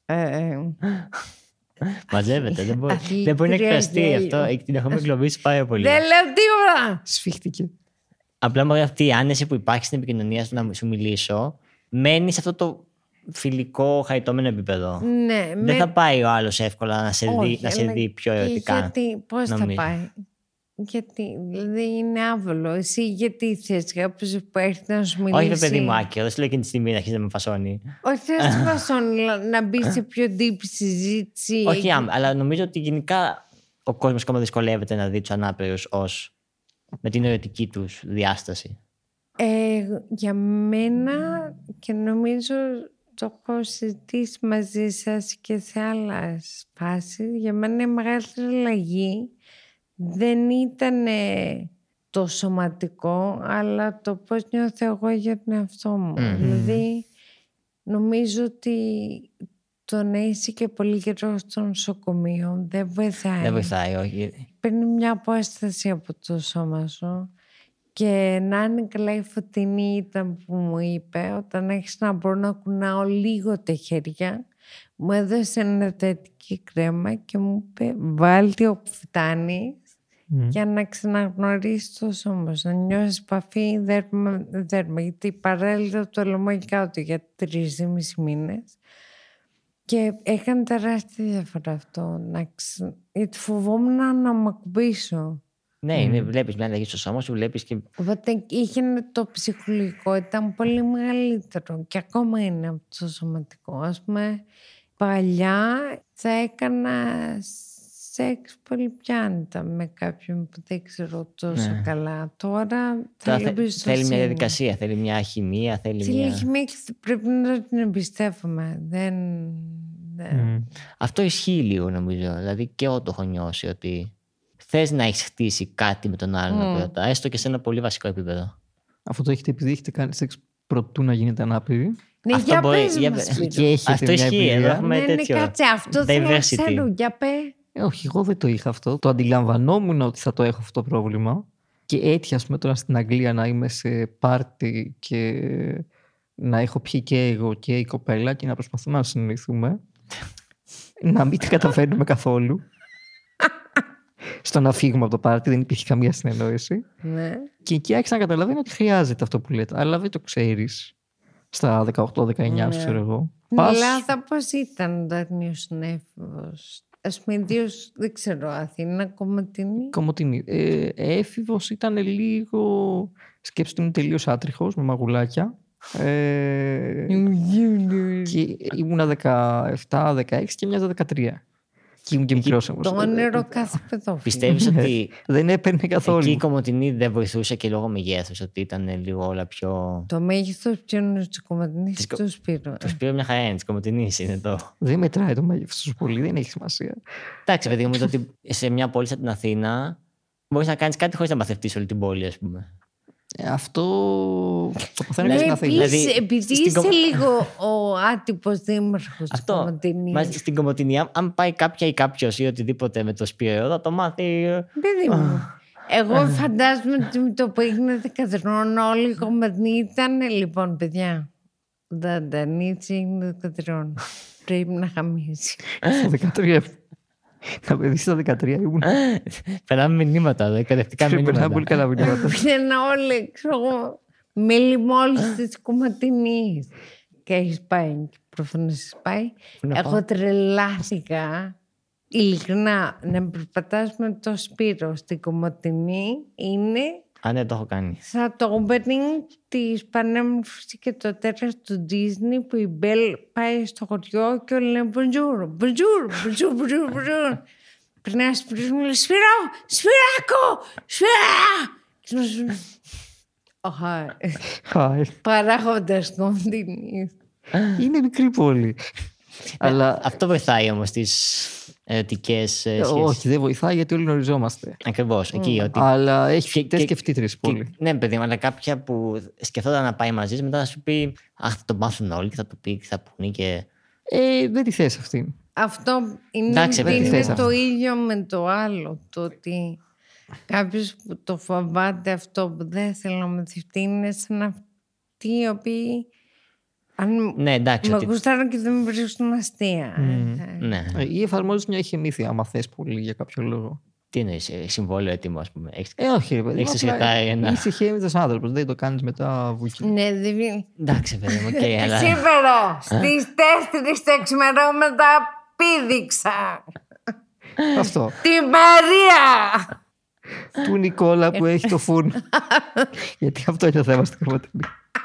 Μαζεύεται, δεν μπορεί να εκφραστεί αυτό. Την έχουμε εγκλωβίσει πάρα πολύ. Δεν λέω τίποτα. Σφίχτηκε. Απλά μου αυτή η άνεση που υπάρχει στην επικοινωνία σου να σου μιλήσω μένει σε αυτό το φιλικό, χαριτωμένο επίπεδο. Ναι, δεν θα πάει ο άλλος εύκολα να σε δει πιο ερωτικά. Γιατί, πώς θα πάει? Γιατί, δηλαδή είναι άβολο. Εσύ γιατί θες κάποιος που έρθει να σου μιλήσει? Όχι, παιδί μου, άκυρο. Δεν σου λέω εκείνη τη στιγμή να αρχίσει να με φασώνει. Όχι, δεν σε φασώνει να μπει σε πιο deep συζήτηση. Όχι, αλλά νομίζω ότι γενικά ο κόσμος ακόμα δυσκολεύεται να δει τους ανάπηρους με την ερωτική τους διάσταση. Για μένα, και νομίζω το έχω συζητήσει μαζί σας και σε άλλες φάσεις, για μένα η μεγαλύτερη αλλαγή δεν ήταν το σωματικό, αλλά το πώς νιώθω εγώ για τον εαυτό μου. Δηλαδή, νομίζω ότι το να είσαι και πολύ καιρό στο νοσοκομείο δεν βοηθάει. Δεν βοηθάει, όχι. Παίρνει μια απόσταση από το σώμα σου. Και να είναι καλά η Φωτεινή ήταν που μου είπε, όταν έχεις να μπορώ να κουνάω λίγο τα χέρια, μου έδωσε ενεργετική κρέμα και μου είπε βάλτε όπου φτάνεις για να ξαναγνωρίσεις το σώμα σου, να νιώσεις επαφή δέρμα, γιατί παράλληλα το λαιμό του για 3,5 μήνες και έκανε τεράστια διαφορά αυτό, γιατί φοβόμουν να μ' ακουμπήσω. Ναι, βλέπεις μια αλλαγή στο σώμα σου, βλέπεις και... Οπότε είχε το ψυχολογικό, ήταν πολύ μεγαλύτερο και ακόμα είναι από το σωματικό. Ας πούμε, παλιά θα έκανα σεξ πολύ πιάντα με κάποιον που δεν ξέρω τόσο καλά. Τώρα θέλει μια διαδικασία, θέλει μια χημεία, θέλει μια χημεία και πρέπει να την εμπιστεύομαι. Αυτό ισχύει λίγο νομίζω, δηλαδή και εγώ το έχω νιώσει ότι θες να έχεις χτίσει κάτι με τον άλλον, έστω και σε ένα πολύ βασικό επίπεδο. Αυτό το έχετε επειδή έχετε κάνει σεξ προτού να γίνετε ανάπηροι? Ναι, αυτό για μπορεί, και αυτό ισχύει, εδώ έχουμε τέτοιο. Κάτσε, αυτό θέλω να ξέρω, για πέ. Όχι, εγώ δεν το είχα αυτό. Το αντιλαμβανόμουν ότι θα το έχω αυτό το πρόβλημα. Και έτυχε, ας πούμε, τώρα στην Αγγλία να είμαι σε πάρτι και να έχω πιει και εγώ και η κοπέλα και να προσπαθούμε να συνεννοηθούμε. Να μην τα καταφέρνουμε καθόλου. Στο να φύγουμε από το πάρτι, δεν υπήρχε καμία συνεννόηση. Ναι. Και εκεί άρχισα να καταλαβαίνω ότι χρειάζεται αυτό που λέτε. Αλλά δεν το ξέρεις στα 18-19, ξέρω εγώ. Στην Ελλάδα πώς ήταν όταν ήσουν έφηβος? Ας πούμε, ιδίως, δεν ξέρω, Αθήνα, Κομοτηνή. Κομοτηνή. Έφηβος ήταν λίγο... Σκέψου ότι είμαι τελείως άτριχος, με μαγουλάκια. Και ήμουνα 17-16 και μοιάζα 13. Και ήμουν και μικρός όμως. Το όνειρο κάθε παιδόφιλου. Πιστεύεις ότι δεν έπαιρνε καθόλου. εκεί η Κομοτηνή δεν βοηθούσε και λόγω μεγέθους, ότι ήταν λίγο όλα πιο. Το μέγεθος ποιον της Κομοτηνής του Σπύρου. Το Σπύρο μια χαρά είναι, της Κομοτηνής είναι το. Δεν μετράει το μέγεθος τους πολύ, δεν έχει σημασία. Εντάξει, παιδί μου, ότι σε μια πόλη σαν την Αθήνα μπορείς να κάνεις κάτι χωρίς να μαθευτείς όλη την πόλη, ας πούμε. Αυτό το παθαίνω και στην Αθήνα. Δηλαδή, επειδή είσαι λίγο ο άτυπος δήμαρχος της Κομοτηνής. Μα στην Κομοτηνή, αν πάει κάποια ή κάποιος ή οτιδήποτε με το Σπύρο, θα το μάθει. Παιδί μου. Εγώ φαντάζομαι ότι με το που έγινε Δεκατριών όλοι οι Κομοτηνοί ήταν. Λοιπόν, παιδιά, Δαντανίτσι είναι Δεκατριών. Πρέπει να χαμίσει. Στο 13. Να παιδί στα 13 ήμουν. Περνάμε μηνύματα, εκπαιδευτικά μηνύματα. Περνάμε πολύ καλά μηνύματα. Πήγαινα όλοι, ξέρω εγώ, μέλη μόλις της Κομοτηνής. Και έχεις πάει, προφανώς έχεις πάει. Εγώ τρελάθηκα, ειλικρινά, να περπατάς με το Σπύρο στην Κομοτηνή είναι... Αν δεν το έχω κάνει. Σαν το opening της Πανέμορφης και το τέλος του Disney που η Μπέλ πάει στο χωριό και όλοι λένε bonjour, bonjour, bonjour, bonjour, bonjour. Περνάει σπίτι μου, λέει Σπύρο, Σπυράκο, Σπυρά. Παράγοντας Κομοτηνής. Είναι μικρή πόλη. Αλλά αυτό βοηθάει όμως τις ερωτικές σχέσεις. Όχι, δεν βοηθάει γιατί όλοι γνωριζόμαστε. Ακριβώς. Εκεί, ότι... Αλλά έχει φοιτητές και φοιτήτρες πόλη. Ναι, παιδί μου, αλλά κάποια που σκεφτόταν να πάει μαζί, μετά θα σου πει αχ, θα το μάθουν όλοι και θα το πει και θα πούνε και. Δεν τη θες αυτή. Αυτό είναι, Εντάξει, είναι το ίδιο με το άλλο. Το ότι κάποιος που το φοβάται αυτό που δεν θέλει να μαθευτεί είναι σαν αυτοί οι οποίοι. Αν ναι, εντάξει, με γουστάρουν και δεν με βρίσκουν αστεία. Ναι. Ή εφαρμόζεις μια εχεμήθεια, άμα θες πολύ για κάποιο λόγο. Τι εννοείς, συμβόλαιο έτοιμο, ας πούμε. Όχι, ρε παιδί. Έχεις το σιρτάρι ένα. Είσαι εχέμηθος άνθρωπος, δεν το κάνεις μετά βουκί. Ναι, εντάξει, παιδί μου, okay, αλλά. Σήμερα στις 4 τα ξημερώματα πήδηξα. Αυτό. Την Μαρία! Του Νικόλα που έχει το φούρνο. Γιατί αυτό είναι το θέμα στην Κομοτηνή.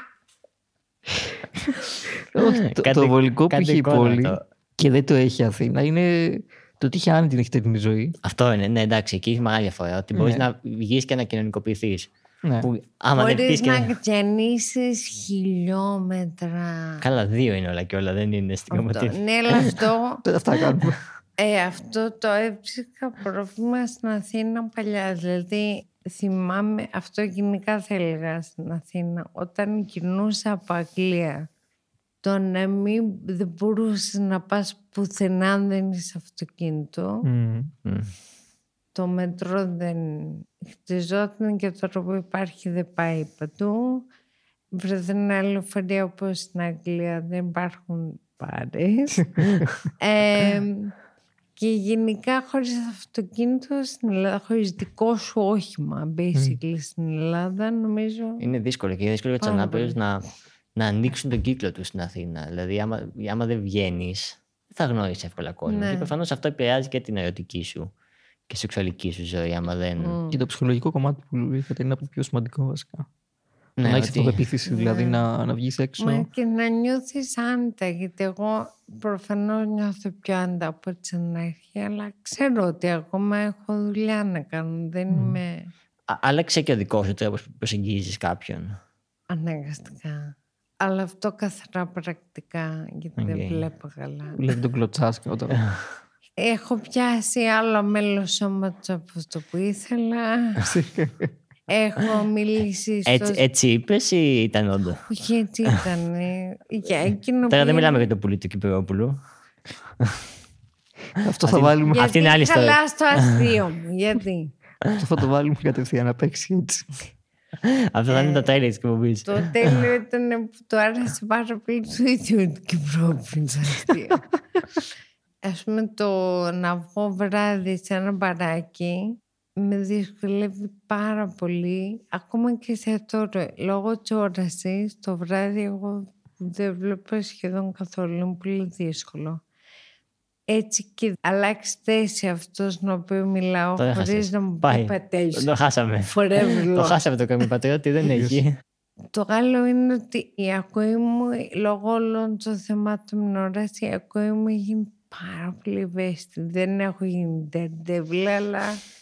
Το βολικό που έχει η πόλη και δεν το έχει η Αθήνα είναι το ότι είχε άνετη την νυχτερινή ζωή. Αυτό είναι, ναι, εντάξει, εκεί έχει μεγάλη διαφορά. Ότι μπορείς να βγεις και να κοινωνικοποιηθείς. Ναι. Μπορείς να ξενήσεις χιλιόμετρα. Καλά, 2 είναι όλα και όλα, δεν είναι στην Κομοτηνή. Ναι, αλλά αυτό. Αυτά κάνουμε. Αυτό το έψυχα πρόβλημα στην Αθήνα παλιά. Δηλαδή, θυμάμαι, αυτό γενικά θα έλεγα στην Αθήνα, όταν κινούσα από Αγγλία, το να δεν μπορούσες να πας πουθενά αν δεν είσαι αυτοκίνητο. Το μετρό δεν χτιζόταν και τώρα που υπάρχει δεν πάει παντού. Βρεθένα λεωφορεία όπως στην Αγγλία δεν υπάρχουν πάρες. Και γενικά χωρίς αυτοκίνητο στην Ελλάδα, χωρίς δικό σου όχημα, basically στην Ελλάδα, νομίζω. Είναι δύσκολο και είναι δύσκολο για τους ανάπηρους να ανοίξουν τον κύκλο τους στην Αθήνα. Δηλαδή, άμα δεν βγαίνεις, δεν θα γνωρίσεις εύκολα κόσμο. Ναι. Και προφανώς αυτό επηρεάζει και την ερωτική σου και σεξουαλική σου ζωή, άμα δεν. Και το ψυχολογικό κομμάτι που είπατε είναι από το πιο σημαντικό βασικά. Ναι, να έχεις αυτοπεποίθηση, δηλαδή να βγεις έξω. Μα και να νιώθεις άνετα, γιατί εγώ προφανώς νιώθω πιο άνετα από την αρχή, αλλά ξέρω ότι ακόμα έχω δουλειά να κάνω. Δεν είμαι. Άλλαξε και ο δικός σου τρόπος που προσεγγίζεις κάποιον. Αναγκαστικά. Αλλά αυτό καθαρά πρακτικά, γιατί δεν βλέπω καλά. Δηλαδή τον κλωτσάς και όταν. Έχω πιάσει άλλο μέλος σώματος από αυτό που ήθελα. Έχω μιλήσει Έτσι είπες ή ήταν όντως? Όχι, έτσι ήταν. Για εκείνο τώρα δεν μιλάμε για το πουλί του Κυπρόπουλου. Αυτό θα βάλουμε. Αυτή είναι άλλη ιστορία. Καλά στο αστείο μου. Γιατί? Αυτό θα το βάλουμε κατευθείαν να παίξει έτσι. Αυτό θα είναι το τέλειο της εκπομπής. Το τέλειο ήταν που του άρεσε πάρα πολύ το ίδιο του Κυπρόπουλου αστείο. Ας πούμε το να βγω βράδυ σε ένα μπαράκι με δυσκολεύει πάρα πολύ, ακόμα και σε τώρα. Λόγω της όρασης, το βράδυ εγώ δεν βλέπω σχεδόν καθόλου, είναι πολύ δύσκολο. Έτσι και αλλάξει θέση αυτός να οποίο μιλάω χωρίς να μου πει πατέλους. Το χάσαμε. Το χάσαμε το καμί πατριώτη, δεν έχει. Το άλλο είναι ότι η ακοή μου, λόγω όλων των θεμάτων με όραση, η ακοή μου έχει πάρα πολύ ευαίσθητη. Δεν έχω γίνει Daredevil, αλλά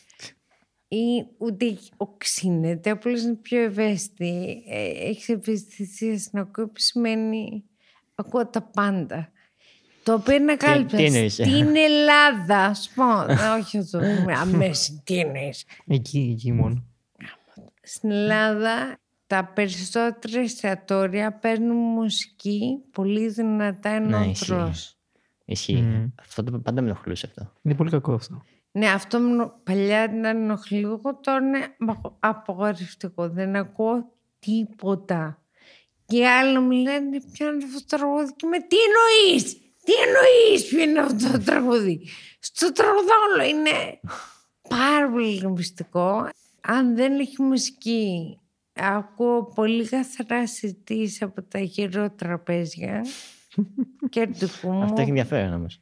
ούτε οξύνεται, απλώς είναι πιο ευαίσθητη. Έχει ευαισθησία στην ακοή που σημαίνει ακούω τα πάντα. Το οποίο είναι κάλυψα στην Ελλάδα. Σου πω, όχι αυτό, αμέσως, τι εννοείς. Εκεί μόνο. Στην Ελλάδα τα περισσότερα εστιατόρια παίρνουν μουσική πολύ δυνατά ενώ τρως. Ισχύει. Αυτό πάντα με ενοχλούσε αυτό. Είναι πολύ κακό αυτό. Ναι, αυτό παλιά ήταν ενοχλητικό, τώρα είναι απογοητευτικό. Δεν ακούω τίποτα. Και οι άλλοι μου λένε ποιο είναι αυτό το τραγούδι και με τι εννοείς. Τι εννοείς ποιο είναι αυτό το τραγούδι. Στο τραγουδόλο είναι πάρα πολύ μυστικό. Αν δεν έχει μουσική, ακούω πολύ καθαρά συζητήσεις από τα γύρω τραπέζια και του μου. Αυτό έχει ενδιαφέρον όμως.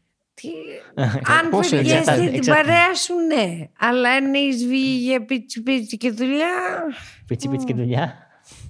Αν βαριέσαι την παρέα σου, ναι. Αλλά αν έχεις βγει για πίτσι και δουλειά. Πίτσι και δουλειά.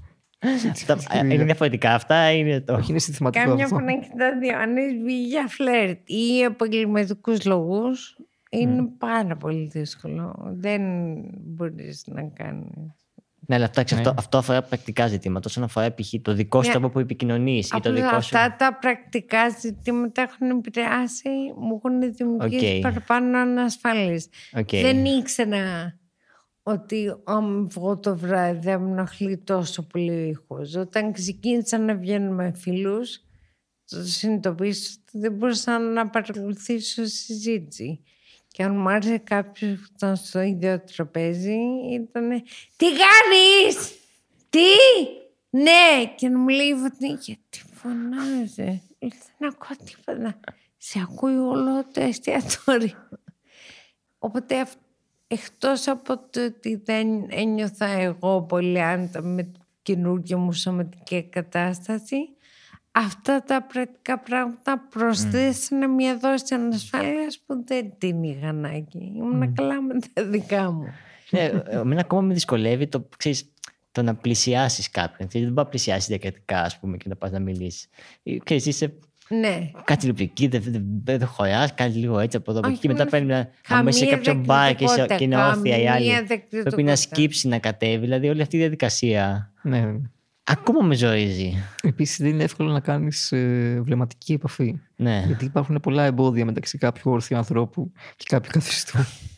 Είναι διαφορετικά αυτά, είναι το. Όχι, είναι συνθηματικό. Κάμια που να έχει τα δύο. Αν έχεις βγει για φλερτ ή επαγγελματικούς λόγους, είναι πάρα πολύ δύσκολο. Δεν μπορείς να κάνεις. Ναι, αλλά αυτό αφορά πρακτικά ζητήματα. Όσον αφορά π.χ. το δικό σου τρόπο που επικοινωνείς ή το δικό σου. Αυτά τα πρακτικά ζητήματα έχουν επηρεάσει, μου έχουν δημιουργήσει παραπάνω ανασφάλειες. Δεν ήξερα ότι αν βγω το βράδυ δεν με ενοχλεί τόσο πολύ ο ήχος. Όταν ξεκίνησα να βγαίνω με φίλους, το συνειδητοποίησα ότι δεν μπορούσα να παρακολουθήσω συζήτηση. Και αν μου άρεσε κάποιος που ήταν στο ίδιο τραπέζι, ήτανε «Τι κάνεις! Τι! Ναι!» Και να μου λέει «Γιατί φωνάζει?» Δεν ακούω τίποτα. Σε ακούει όλο το εστιατόριο. Οπότε εκτός από το ότι δεν ένιωθα εγώ πολύ άνετα με καινούργια μου σωματική κατάσταση, αυτά τα πρακτικά πράγματα προσθέσανε μια δόση ανασφάλειας που δεν την είχα ανάγκη. Ήμουν καλά με τα δικά μου. Εμένα ακόμα με δυσκολεύει το να πλησιάσεις κάποιον. Δεν μπορεί να πλησιάσεις διακριτικά, ας πούμε, και να πας να μιλήσεις. Είσαι κάτι λυπηρική, δεν χωράς, κάνει λίγο έτσι από εδώ από εκεί. Μετά παίρνει μέσα σε κάποιο μπαρ και είναι όρθια η άλλη. Πρέπει να σκύψει, να κατέβει. Δηλαδή όλη αυτή η διαδικασία. Ναι. Ακόμα με ζορίζει. Επίσης δεν είναι εύκολο να κάνεις βλεμματική επαφή. Ναι. Γιατί υπάρχουν πολλά εμπόδια μεταξύ κάποιου όρθιου ανθρώπου και κάποιου καθιστού.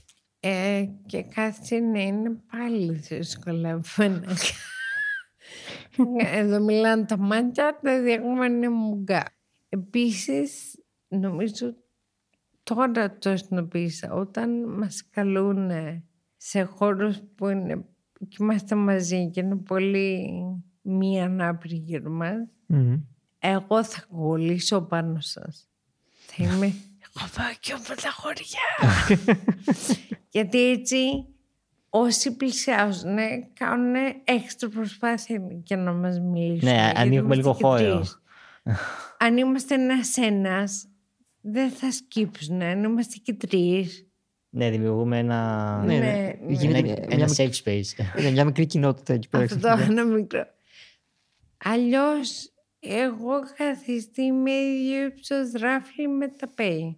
Και κάτι είναι πάλι δύσκολα. Εδώ μιλάνε τα μάτια, τα διάγμα είναι μουγκά. Επίσης, νομίζω τώρα το συνειδητοποίησα, όταν μας καλούν σε χώρους που και είμαστε μαζί και είναι πολύ μη ανάπηροι γύρω μας, εγώ θα κολλήσω πάνω σας. Θα είμαι εγώ πάω και από τα χωριά. Γιατί έτσι όσοι πλησιάζουν κάνουν έξτρα προσπάθεια για να μας μιλήσουν. Ναι, ανοίγουμε λίγο χώρο. Αν είμαστε ένας, δεν θα σκύψουν. Αν είμαστε και τρεις. Ναι, δημιουργούμε ένα safe space. Μια μικρή κοινότητα εκεί πέρα. Αυτό ένα μικρό. Αλλιώς εγώ καθιστεί με ίδιο υψοδράφλη με τα πέι.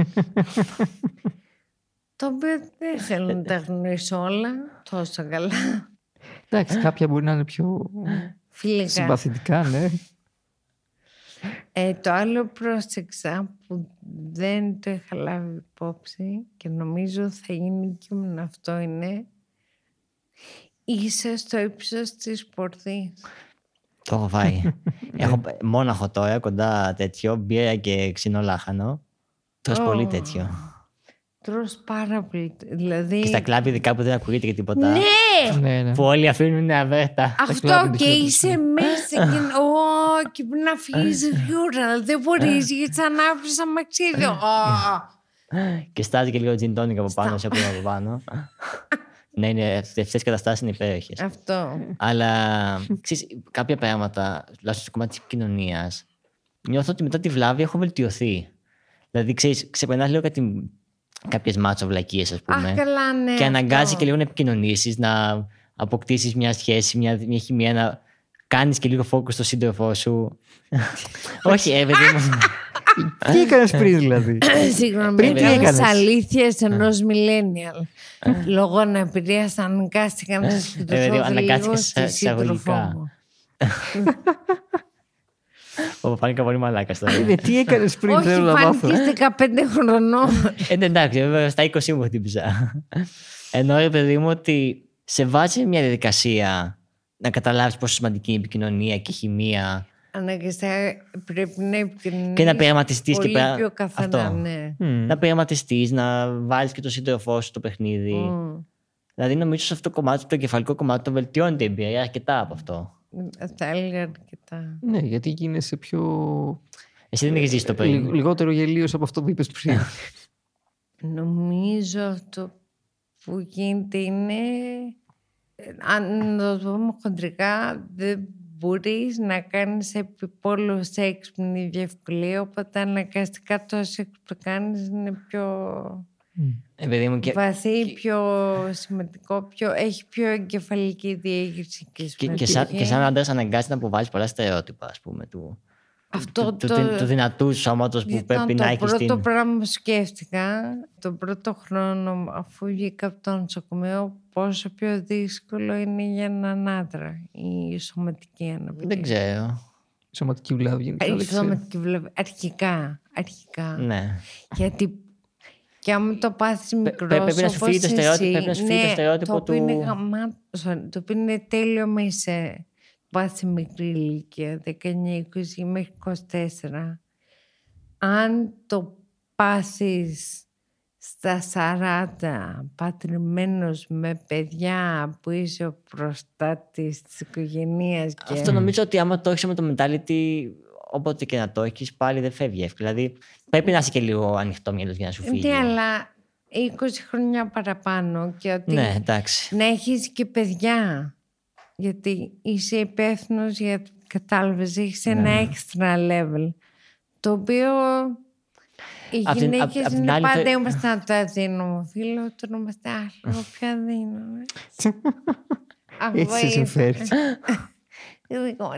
Το οποίο δεν θέλω να τα γνωρίσω όλα τόσο καλά. Εντάξει, κάποια μπορεί να είναι πιο συμπαθητικά, ναι. Το άλλο πρόσεξα που δεν το είχα λάβει υπόψη και νομίζω θα γίνει και με αυτό είναι είσαι στο ύψος της πορδής. Το έχω φάει. Έχω μόναχο τώρα κοντά τέτοιο, μπύρα και ξινό λάχανο. Τρως πολύ τέτοιο. Τρως πάρα πολύ. Δηλαδή... Και στα κλαμπ ειδικά που δεν ακούγεται και τίποτα. Ναι! Που όλοι αφήνουν αβέρτα. Αυτό και είσαι μέσα και πρέπει να φύγεις γρήγορα. Δεν μπορείς γιατί θα ανάψεις αμαξίδιο. Και στάζει και λίγο gin tonic από πάνω, σε από πάνω. Ναι, αυτές οι καταστάσεις είναι υπέροχες. Αυτό. Αλλά ξέρεις, κάποια πράγματα, τουλάχιστον στο κομμάτι της επικοινωνίας, νιώθω ότι μετά τη βλάβη έχω βελτιωθεί. Δηλαδή, ξέρεις, ξεπερνάς λίγο κάποιες μάτσο βλακίες, ας πούμε. Καλά, ναι, και αναγκάζει και λίγο να επικοινωνήσεις, να αποκτήσεις μια σχέση, μια χημεία, να κάνεις και λίγο focus στο σύντροφό σου. Όχι, παιδί μου. Τι έκανες πριν δηλαδή? Συγγνώμη, έκανες αλήθειες ενός millennial. Λόγω αναπηρίας αναγκάστηκα να συγκεντρωθώ λίγο στη σύντροφό μου. Φάνηκα πολύ μαλάκας τώρα. Τι έκανες πριν? Όχι, φάνηκες 15 χρονών. Εντάξει, βέβαια στα 20 μου χτύπησα. Εννοώ, ρε παιδί μου, ότι σε βάζει μια διαδικασία να καταλάβεις πόσο σημαντική είναι η επικοινωνία και η χημεία. Αναγκαστικά πρέπει να επικοινωνείς και να πειραματιστείς πολύ και πιο καθαρά, ναι. Να πειραματιστείς, να βάλεις και το σύντροφό σου στο παιχνίδι. Δηλαδή νομίζω σε αυτό το κομμάτι, το κεφαλικό κομμάτι, το βελτιώνει την εμπειρία αρκετά από αυτό. Θα έλεγα αρκετά. Ναι, γιατί γίνεσαι πιο... Εσύ δεν έχεις ζήσει το πριν. Λιγότερο γελίος από αυτό που είπες πριν. Νομίζω αυτό που γίνεται είναι, αν το πούμε χοντρικά, δεν μπορείς να κάνεις επιπόλου σεξ με την ευκολία, οπότε αναγκαστικά το σεξ που κάνεις είναι πιο βαθύ, πιο σημαντικό, έχει πιο εγκεφαλική διήγηση. Και σαν άντρας αναγκάζεται να αποβάλεις πολλά στερεότυπα, ας πούμε, του δυνατού σώματος που πρέπει να έχεις. Το πρώτο πράγμα που σκέφτηκα, τον πρώτο χρόνο αφού βγήκα από το νοσοκομείο, πόσο πιο δύσκολο είναι για έναν άντρα η σωματική αναπηρία. Δεν ξέρω. Η σωματική βλάβη γενικά. Η σωματική βλάβη, αρχικά. Ναι. Γιατί και άμα το πάθεις μικρός, πρέπει να σου φύγει το στερεότυπο του... Το οποίο είναι τέλειο μέσα. Πάθει μικρή ηλικία, 19-20 μέχρι 24. Αν το πάθεις στα 40, πατρεμένος με παιδιά που είσαι ο προστάτης της οικογένειας. Αυτό νομίζω ότι άμα το έχεις με το mentality, όποτε και να το έχεις, πάλι δεν φεύγει εύκολα. Δηλαδή πρέπει να είσαι και λίγο ανοιχτό μυαλός για να σου φύγει. Ναι, αλλά 20 χρόνια παραπάνω και ότι ναι, εντάξει. Να έχεις και παιδιά. Γιατί είσαι υπεύθυνος για κατάλαβες, έχεις ένα extra level. Το οποίο οι γυναίκες είναι πάντα ήμασταν το αδύναμο φίλο, τώρα είμαστε άλλο πιο αδύναμο. Έτσι σε συμφέρεις. Εγώ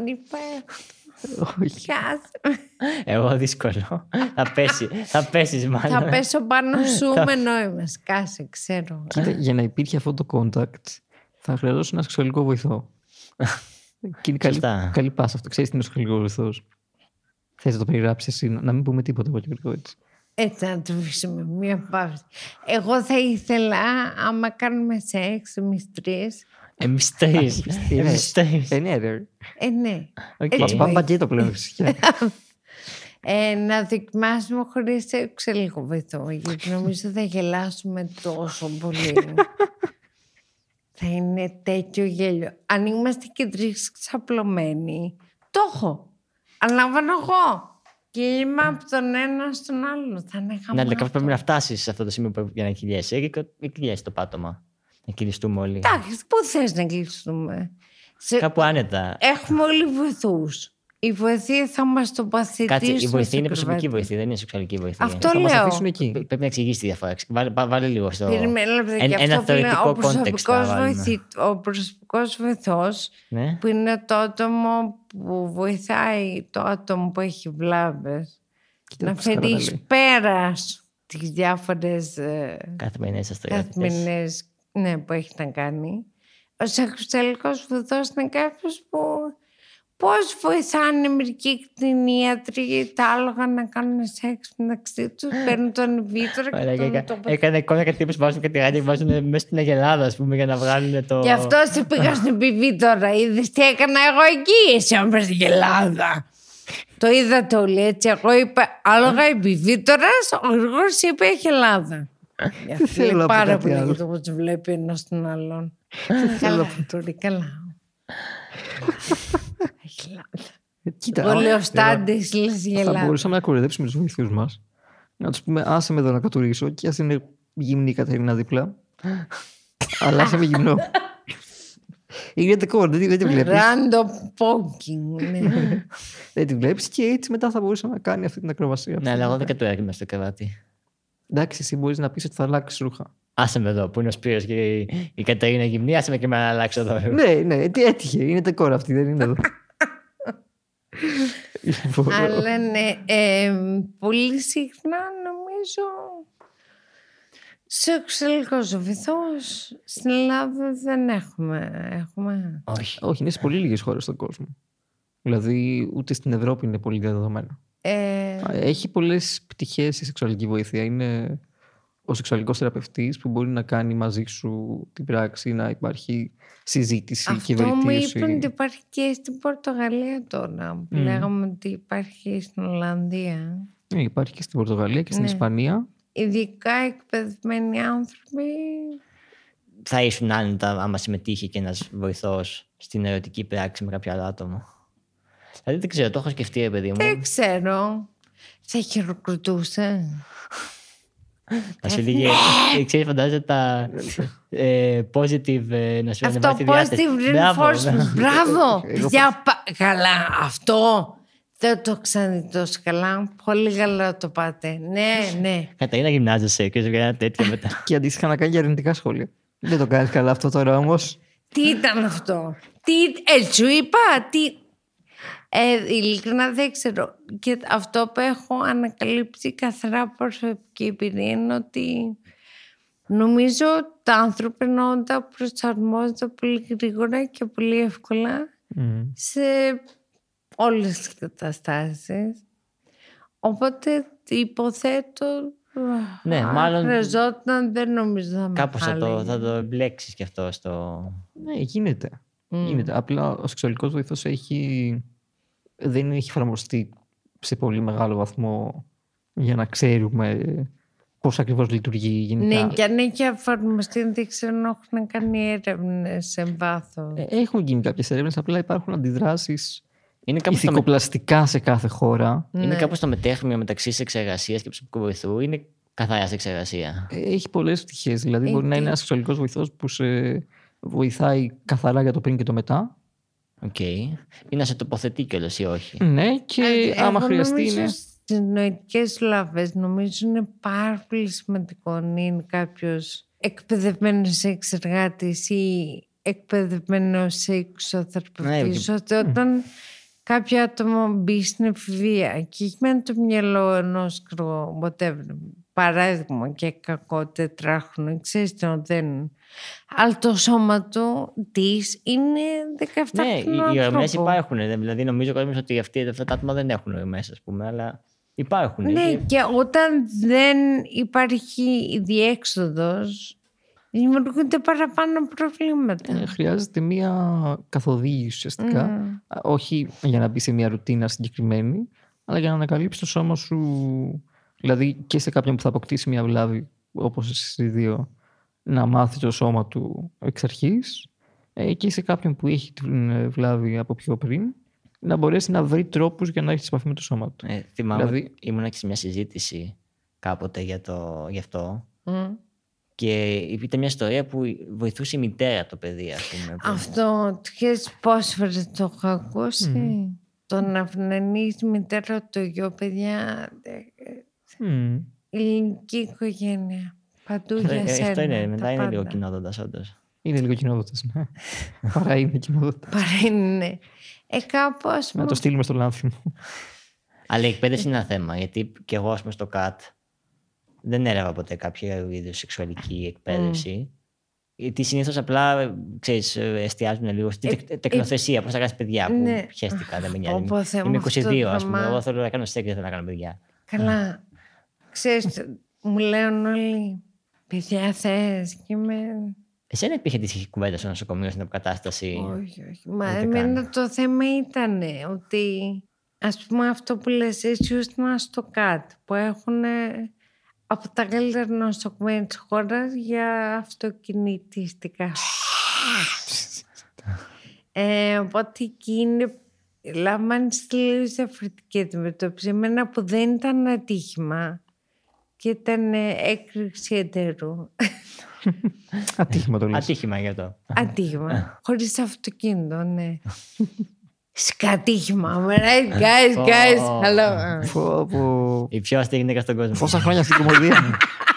Όχι. Εγώ δύσκολο. Θα πέσεις μάλλον. Θα πέσω πάνω σου με νόημα. Σκάσε, ξέρω. Κοίτα, για να υπήρχε αυτό το contact θα χρειαζόταν ένα σεξουαλικό βοηθό. Και είναι καλή πάσα αυτό. Ξέρεις τι είναι ο σεξουαλικός βοηθός? Θες να το περιγράψεις εσύ, να μην πούμε τίποτα εγώ έτσι. Έτσι να το αφήσουμε μία παύση. Εγώ θα ήθελα, άμα κάνουμε σεξ, εμείς τρεις. Εμείς τρεις. Ναι, ρε. Ναι. Πάμε πακέτο πλέον φυσικά. Να δοκιμάσουμε χωρίς σεξουαλικό βοηθό, γιατί νομίζω θα γελάσουμε τόσο πολύ. Θα είναι τέτοιο γέλιο. Αν είμαστε και τρεις ξαπλωμένοι, το έχω. Αναλαμβάνω εγώ. Και είμαι από τον ένα στον άλλο. Θα είναι χαμάτο. Ναι, αλλά πρέπει να φτάσεις σε αυτό το σημείο για να κυλιέσαι. Ή κυλιέσαι το πάτωμα. Να κυλιστούμε όλοι. Εντάξει, πού θες να κυλιστούμε? Κάπου άνετα. Έχουμε όλοι βοηθούς. Η βοηθή θα μας τοποθετήσουν. Κάτσε, η βοηθή είναι προσωπική βοηθή, δεν είναι σεξουαλική βοηθή. Αυτό θα λέω. μας αφήσουν εκεί. Πρέπει να εξηγήσει τη διαφορά. Βάλε λίγο στο. Ένα θεωρητικό context. Ο προσωπικός βοηθός, ναι, που είναι το άτομο που βοηθάει το άτομο που έχει βλάβες να φέρει εις πέρας τις διάφορες καθημερινές αστραγωγικές, ναι, που έχει να κάνει. Ο σεξουαλικός βοηθός είναι κάποιος που πώς βοηθάνε μερικοί κτηνίατροι τα άλογα να κάνουν σεξ μεταξύ τους, παίρνουν τον βίτρο. Έκανε εικόνα κάτι που βάζουν κάτι γάτια και βάζουν μέσα στην Αγελάδα, ας πούμε, για να βγάλουν το. Γι' αυτό σε πήγα στην πιβή τώρα. Είδες τι έκανα εγώ εκεί, εσύ όμως στην Αγελάδα. Το είδατε όλοι έτσι. Εγώ είπα άλογα επιβίτορας, ο Γρηγόρης είπε Αγελάδα. Θέλω πάρα πολύ για το πώς βλέπει ένας τον άλλον. Καλά, τώρα καλά. Κοίτα, ο Λεωστάντης λες η Ελλάδα. Θα μπορούσαμε να κοροϊδέψουμε τους βοηθούς μας. Να τους πούμε άσε με εδώ να κατουρίσω και ας είναι γυμνή η Κατερίνα δίπλα. Αλλά άσε με γυμνό. Είναι δεκόρ, δεν τη βλέπεις. Random poking. Δεν τη βλέπεις και έτσι μετά θα μπορούσαμε να κάνει αυτή την ακροβασία. Ναι, αλλά εγώ δεν κατουράκι μες στο κρεβάτι. Εντάξει, εσύ μπορείς να πεις ότι θα αλλάξεις ρούχα. Άσε με εδώ που είναι ο Σπύρος και η Κατερίνα γυμνή, άσε με και με να αλλάξω εδώ. Ναι, τι έτυχε. Είναι τεκόρα αυτή, δεν είναι εδώ. Αλλά ναι, πολύ συχνά νομίζω σεξουαλικός βυθός στην Ελλάδα δεν έχουμε. Όχι, είναι σε πολύ λίγες χώρες στον κόσμο. Δηλαδή ούτε στην Ευρώπη είναι πολύ διαδεδομένο. Έχει πολλές πτυχές η σεξουαλική βοήθεια. Είναι ο σεξουαλικός θεραπευτής που μπορεί να κάνει μαζί σου την πράξη, να υπάρχει συζήτηση και βελτίωση. Αυτό μου είπαν ότι υπάρχει και στην Πορτογαλία τώρα. Λέγαμε ότι υπάρχει στην Ολλανδία. Υπάρχει και στην Πορτογαλία και στην Ισπανία. Ειδικά εκπαιδευμένοι άνθρωποι. Θα ήσουν άνετα άμα συμμετείχε και ένας βοηθός στην ερωτική πράξη με κάποιο άλλο άτομο? Δηλαδή δεν ξέρω, το έχω σκεφτεί, παιδί μου. Δεν ξέρω. Θα χειροκροτούσε. Θα σου λέγε, ξέρεις, φαντάζεσαι τα positive, να σου αυτό positive reinforcement. Μπράβο. Καλά, αυτό δεν το ξαναδεί τόσο καλά. Πολύ καλά το πάτε. Ναι. Καταρίνα, γυμνάζεσαι και σου ένα τέτοιο μετά. Και αντίστοιχα να κάνει και αρνητικά σχόλια. Δεν το κάνεις καλά αυτό τώρα όμως. Τι ήταν αυτό? Έτσι σου είπα? Ειλικρινά δεν ξέρω. Και αυτό που έχω ανακαλύψει καθαρά προσωπική εμπειρία είναι ότι νομίζω τα ανθρώπινα όντα προσαρμόζονται πολύ γρήγορα και πολύ εύκολα σε όλες τις καταστάσεις. Οπότε υποθέτω ναι, μάλλον χρειαζόταν, δεν νομίζω να με κάπως θα το εμπλέξεις και αυτό στο... Ναι, γίνεται. Απλά ο σεξουαλικός βοηθός δεν έχει εφαρμοστεί σε πολύ μεγάλο βαθμό για να ξέρουμε πώς ακριβώς λειτουργεί γενικά. Ναι, και αν έχει εφαρμοστεί δεν ξέρω αν έχουν κάνει έρευνες σε βάθος. Έχουν γίνει κάποιες έρευνες, απλά υπάρχουν αντιδράσεις ηθικοπλαστικά σε κάθε χώρα. Είναι κάπως το μετέχμιο μεταξύ σεξεργασίας και προσωπικού βοηθού. Είναι καθαρά σεξεργασία. Έχει πολλές πτυχές. Δηλαδή μπορεί να είναι ένας σεξουαλικός βοηθός που σε βοηθάει καθαρά για το πριν και το μετά. Ή να σε τοποθετεί κιόλας ή όχι. Ναι, και άμα χρειαστεί είναι... Στις νοητικές λαβές νομίζω είναι πάρα πολύ σημαντικό να είναι κάποιος εκπαιδευμένος εξεργάτης ή εκπαιδευμένος σεξοθεραπευτής. Ότι όταν κάποιο άτομο μπει στην εφηβεία και έχει μένει το μυαλό ενός παράδειγμα και κακό τετράχρονο, ξέρεις τι δεν... Αλλά το σώμα του της είναι 17 χρονών. Ναι, οι ορμές υπάρχουν. Δηλαδή νομίζω ότι αυτά τα άτομα δεν έχουν ορμές, ας πούμε, αλλά υπάρχουν. Ναι, και όταν δεν υπάρχει διέξοδος, δημιουργούνται παραπάνω προβλήματα. Χρειάζεται μία καθοδήγηση ουσιαστικά. Όχι για να μπει σε μία ρουτίνα συγκεκριμένη, αλλά για να ανακαλύψει το σώμα σου. Δηλαδή και σε κάποιον που θα αποκτήσει μία βλάβη, όπως εσείς οι δύο, να μάθει το σώμα του εξ αρχής, και σε κάποιον που έχει την βλάβη από πιο πριν, να μπορέσει να βρει τρόπους για να έχει επαφή με το σώμα του. Θυμάμαι, δηλαδή... ήμουν και σε μια συζήτηση κάποτε γι' αυτό. Και ήταν μια ιστορία που βοηθούσε η μητέρα το παιδί, ας πούμε. Αυτό, ξέρεις πόσες φορές το έχω ακούσει. Το να φνανείς η μητέρα το γιο, παιδιά. Ελληνική οικογένεια. Παντού για σένα. Αυτό είναι, μετά είναι λίγο κοινόδοντας, όντως. Είναι λίγο κοινόδοντας, ναι. Παρά είναι κοινόδοντας. Παρά είναι. Κάπως... Να το στείλουμε στο λάνθιμο. Αλλά η εκπαίδευση είναι ένα θέμα, γιατί και εγώ, ας πούμε, στο ΚΑΤ δεν έλαβα ποτέ κάποια είδους σεξουαλική εκπαίδευση. Γιατί συνήθως απλά, ξέρεις, εστιάζουν λίγο στην τεκνοθεσία. Πώς θα κάνεις παιδιά που πιέστηκα, δεν με νοιάζει. Είμαι 22, ας πούμε. Εγώ θέλω να κάνω σεξ, δεν θέλω να κάνω παιδιά. Καλά. Ξέρεις, μου λένε όλοι, παιδιά θες και με... Εσένα υπήρχε τη κουβέντα στο νοσοκομείο στην αποκατάσταση? Όχι. Μα εμένα το θέμα ήταν ότι, ας πούμε, αυτό που λες εσύ ήσουν στο ΚΑΤ, που έχουν από τα καλύτερα νοσοκομεία της χώρας για αυτοκινητιστικά. Οπότε εκεί είναι, λάμβανες τελείως διαφορετική αντιμετώπιση. Εμένα που δεν ήταν ατύχημα και ήταν έκρηξη εταίρου. Ατύχημα το λες. Ατύχημα γι' αυτό. Ατύχημα. Χωρίς αυτοκίνητο, ναι. Σκατύχημα. Right, guys, hello. Η πιο αστεία γυναίκα στον κόσμο. Πόσα χρόνια στην κομμωδία.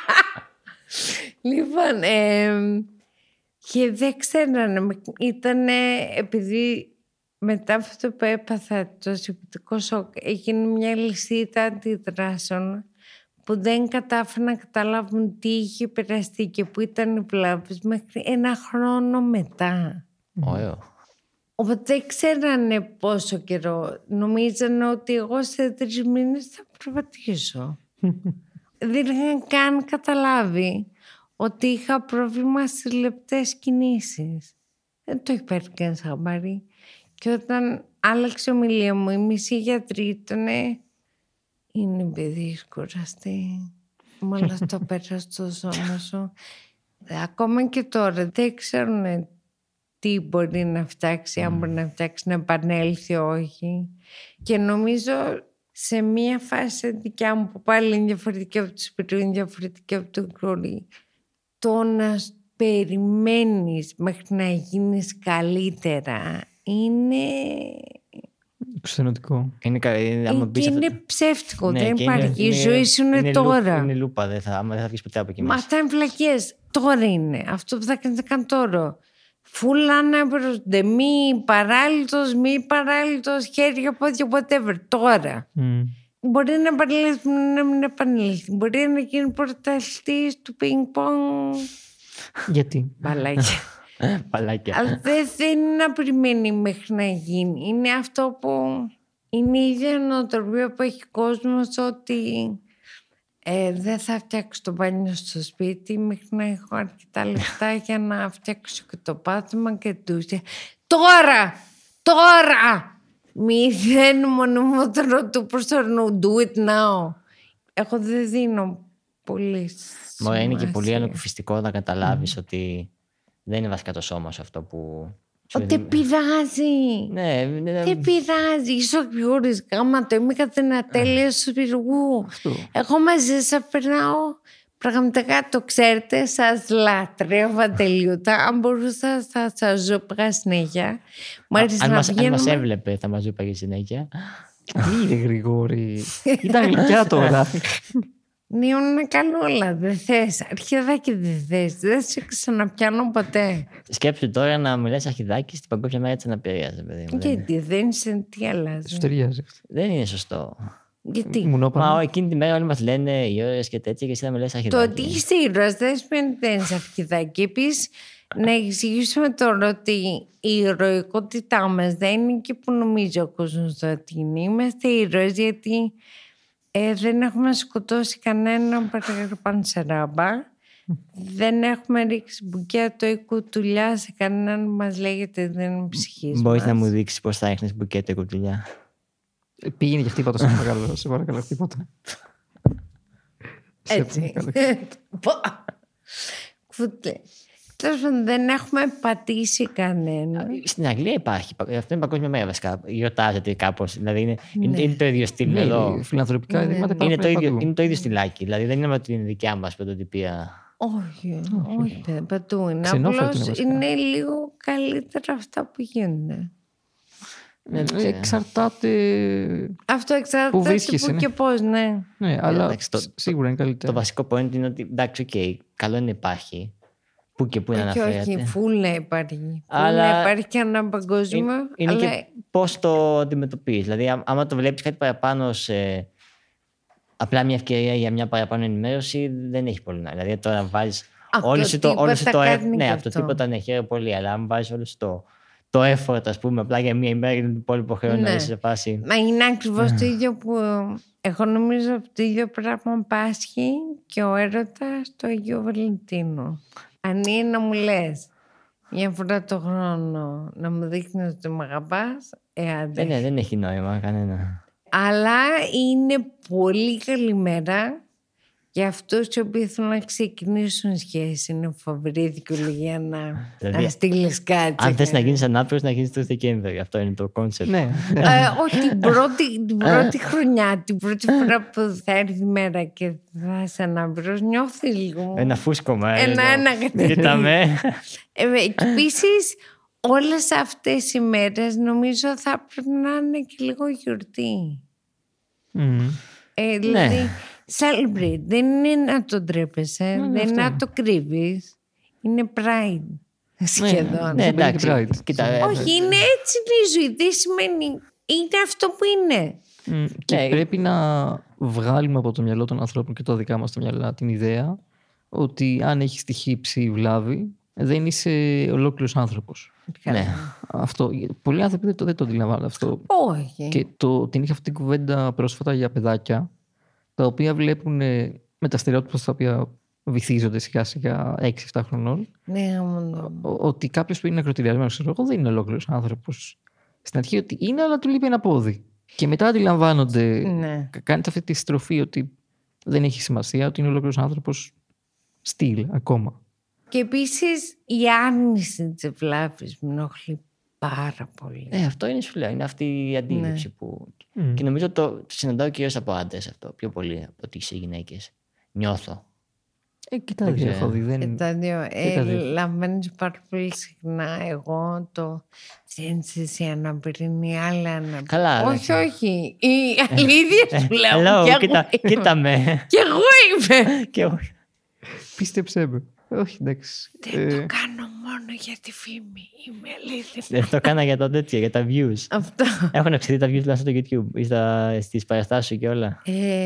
Λοιπόν, και δεν ξέρανε. Ήταν επειδή μετά αυτό που έπαθα, το σιωπητικό σοκ, έγινε μια λυσίδα αντιδράσεων που δεν κατάφεραν να καταλάβουν τι είχε περαστεί και που ήταν οι βλάβες μέχρι 1 χρόνο μετά. Ωραίο. Οπότε δεν ξέρανε πόσο καιρό. Νομίζανε ότι εγώ σε 3 μήνες θα προβατήσω. Δεν είχαν καν καταλάβει ότι είχα πρόβλημα στις λεπτές κινήσεις. Δεν το έχει πάρει κανένας χαμπάρι. Και όταν άλλαξε η ομιλία μου, οι μισοί γιατροί ήτανε, είναι παιδί κουραστή. Μόλις το πέρασε στο σώμα σου. Ακόμα και τώρα δεν ξέρουν τι μπορεί να φτιάξει, αν μπορεί να φτιάξει, να επανέλθει όχι. Και νομίζω σε μία φάση δικιά μου που πάλι είναι διαφορετική από το σπίτι, είναι διαφορετική από το κρόλι, το να περιμένεις μέχρι να γίνεις καλύτερα είναι... Ξενοτικό. Είναι ψεύτικο, ναι, δεν υπάρχει. Η ζωή σου είναι τώρα. Είναι λούπα, άμα δεν θα βγεις ποτέ από εκεί μέσα. Μα αυτά είναι βλακίες. Τώρα είναι. Αυτό που θα κάνεις να κάνει τώρα. Φούλα να προσδε, μη παράλυτος, χέρια, πόδια, whatever. Τώρα. Μπορεί να επανέλθει, να μην επανέλθει. Μπορεί να γίνει πρωταθλητής του πινκ-πονγκ. Γιατί? Παλάκια. Αλλά δεν είναι να περιμένει μέχρι να γίνει. Είναι αυτό που είναι η ίδια νοοτροπία που έχει κόσμος, ότι δεν θα φτιάξω το μπάνιο στο σπίτι μέχρι να έχω αρκετά λεφτά για να φτιάξω και το πάτωμα και τούτια. Τώρα! Μη δεν μονομότερο του προσωρινού. Do it now. Εγώ δεν δίνω πολύ σημασία. Είναι και πολύ ανακουφιστικό να καταλάβεις ότι δεν είναι βασικά το σώμα σου αυτό που... Ότι πειράζει. Ναι, δεν πειράζει. Είσαι πιούρης γάμματο. Είμαι κατά ένα τέλειο σου πυργού. Εγώ μαζί σας περνάω. Πραγματικά το ξέρετε, σας λατρεύω ατελείωτα. Αν μπορούσα θα σας ζούπαγα συνέχεια. Αν μας έβλεπε θα μας ζούπαγε συνέχεια. Είναι Γρηγόρη. Ήταν γλυκιά τώρα. Ναι, είναι καλό, αλλά δεν θες. Αρχιδάκι δεν θες. Δεν σε ξαναπιάνω ποτέ. Σκέψου τώρα να μιλάς αρχιδάκι στην Παγκόσμια Μέρα της Αναπηρίας. Γιατί δεν είσαι, τι αλλάζει. Δεν είναι σωστό. Γιατί? Μα εκείνη τη μέρα όλοι μας λένε ήρωες και τέτοια και εσύ θα μιλάς αρχιδάκι. Το ότι είσαι ήρωας δεν σημαίνει ότι δεν είσαι αρχιδάκι. Επίσης, να εξηγήσουμε τώρα ότι η ηρωικότητά μας δεν είναι εκεί που νομίζει ο κόσμος ότι είναι. Είμαστε ήρωες γιατί δεν έχουμε σκοτώσει κανέναν πανσεράμπα. Δεν έχουμε ρίξει μπουκέτο ή κουτουλιά σε κανέναν που μας λέγεται δεν είναι ψυχής. Μπορείς να μου δείξεις πώς θα έχνεις μπουκέτο ή κουτουλιά? Πήγαινε και χτύπα το, σε παρακαλώ, χτύπα. Έτσι. Τέλος πάντων, δεν έχουμε πατήσει κανένα. Στην Αγγλία υπάρχει. Αυτό είναι Παγκόσμια Μέρα βασικά. Γιορτάζεται κάπως. Δηλαδή είναι το ίδιο στυλ εδώ. Φιλανθρωπικά ιδρύματα είναι το ίδιο στυλάκι. Δηλαδή δεν είναι ότι είναι δικιά μας πρωτοτυπία. Όχι, παντού είναι. Απλώς είναι λίγο καλύτερα αυτά που γίνονται. Εξαρτάται. Αυτό εξαρτάται πού και πώς, ναι. Ναι, αλλά σίγουρα είναι καλύτερα. Το βασικό point είναι ότι εντάξει, καλό είναι να υπάρχει. Πού και πού να αναφέρεται. Όχι, φουλ να υπάρχει. Αλλά υπάρχει και ένα παγκόσμιο. Είναι και πώς το αντιμετωπίζεις. Δηλαδή, άμα το βλέπεις κάτι παραπάνω σε απλά μια ευκαιρία για μια παραπάνω ενημέρωση, δεν έχει πολύ να. Δηλαδή, τώρα βάζεις όλο σου το ναι, από το τίποτα ναι, χαίρομαι πολύ. Αλλά αν βάζεις όλο σου το effort, ας πούμε, απλά για μία ημέρα και τον υπόλοιπο χρόνο να είσαι σε φάση. Μα είναι ακριβώς το ίδιο που εγώ νομίζω ότι το ίδιο πράγμα πάσχει και ο έρωτας στο Αγίο Βαλεντίνο. Αν είναι να μου λες μια φορά το χρόνο να μου δείχνεις ότι με αγαπάς, δεν έχει νόημα κανένα. Αλλά είναι πολύ καλή μέρα για αυτούς οι οποίοι θέλουν να ξεκινήσουν σχέση. Είναι φοβερή δικαιολογία να στείλεις κάτι. Αν θες να γίνεις ανάπηρος, να γίνεις το Δεκέμβρη. Αυτό είναι το κόνσεπτ. Ναι. Όχι, την πρώτη χρονιά, την πρώτη φορά που θα έρθει η μέρα και θα είσαι ανάπηρος, νιώθει λίγο. Ένα φούσκωμα. Κοιτάμε. Και επίσης, όλες αυτές οι μέρες νομίζω θα πρέπει να είναι και λίγο γιορτή. Δηλαδή, celebrate. Δεν είναι να το ντρέπεσαι, δεν είναι να το κρύβεις. Είναι pride. Σχεδόν. Ναι, εντάξει. Όχι, είναι έτσι η ζωή. Δεν σημαίνει. Είναι αυτό που είναι. Και πρέπει να βγάλουμε από το μυαλό των ανθρώπων και το δικά μας το μυαλό την ιδέα ότι αν έχεις τυχή ψή βλάβη, δεν είσαι ολόκληρος άνθρωπος. Ναι. Αυτό. Πολλοί άνθρωποι δεν το αντιλαμβάνονται αυτό. Όχι. Και την είχα αυτή την κουβέντα πρόσφατα για παιδάκια, τα οποία βλέπουν με τα στερεότυπα στα οποία βυθίζονται σιγά σιγά 6-7 χρονών. Ναι, ότι κάποιος που είναι ακροτηριασμένος, δεν είναι ολόκληρος άνθρωπος. Στην αρχή ότι είναι, αλλά του λείπει ένα πόδι. Και μετά αντιλαμβάνονται, κάνετε αυτή τη στροφή ότι δεν έχει σημασία, ότι είναι ολόκληρος άνθρωπος στυλ ακόμα. Και επίσης η άρνηση της ευλάβης με ενοχλεί πάρα πολύ. Αυτό είναι, σου λέω, είναι αυτή η αντίληψη που. Και νομίζω το συναντάω κυρίως από άντρες αυτό, πιο πολύ από ότι σε γυναίκες. Νιώθω. Και τα δύο έχω δει. Και τα δύο. Λαμβάνεις πάρα πολύ συχνά εγώ το σύνθεση αναπηρήνει άλλη αναπηρήνει. Καλά. Όχι. Η αλήθεια σου λέω. Κοίτα με. Κι εγώ είμαι. Πίστεψέ με. Όχι, εντάξει. Δεν το κάνω μόνο για τη φήμη. Είμαι αλήθεια. Δεν το κάνα για το τέτοιο, για τα views. Αυτό. Έχουν αυξηθεί τα views μέσα στο YouTube ή στις παραστάσεις σου και όλα.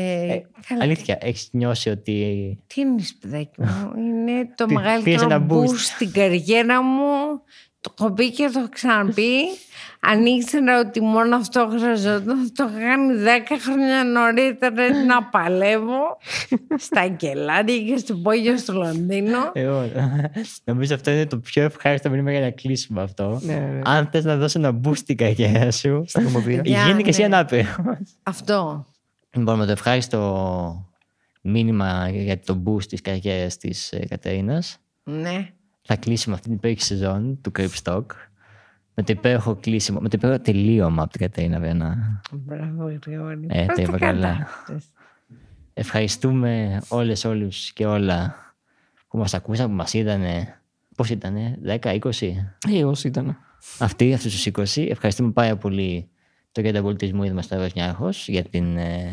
Αλήθεια, έχεις νιώσει ότι. Τι είναι, παιδάκι μου. Είναι το μεγαλύτερο boost στην καριέρα μου. Το έχω πει και το έχω ξαναπεί. Αν ήξερα ότι μόνο αυτό χρειαζόταν, θα το είχα κάνει 10 χρόνια νωρίτερα να παλεύω στα κελάρια και στο πόγιο στο Λονδίνο. Νομίζω αυτό είναι το πιο ευχάριστο μήνυμα για να κλείσουμε αυτό. Αν θες να δώσει ένα boost στην καριέρα σου, γίνει και εσύ ανάπηρος. Αυτό. Λοιπόν, με το ευχάριστο μήνυμα για το boost της καριέρας της Κατερίνας. Ναι. Θα κλείσουμε αυτή την υπέροχη σεζόν του Cripstock με το υπέροχο κλείσιμο, με το υπέροχο τελείωμα από την Κατερίνα Βένα. Μπράβο, Γρηγόρη. Τα είπα καλά. Ευχαριστούμε όλους και όλα που μας ακούσαν, που μας είδανε. Πώς ήτανε, 10-20? Όσοι ήταν. Αυτούς τους 20. Ευχαριστούμε πάρα πολύ το Κέντρο Πολιτισμού Ίδρυμα Σταύρος Νιάρχος για την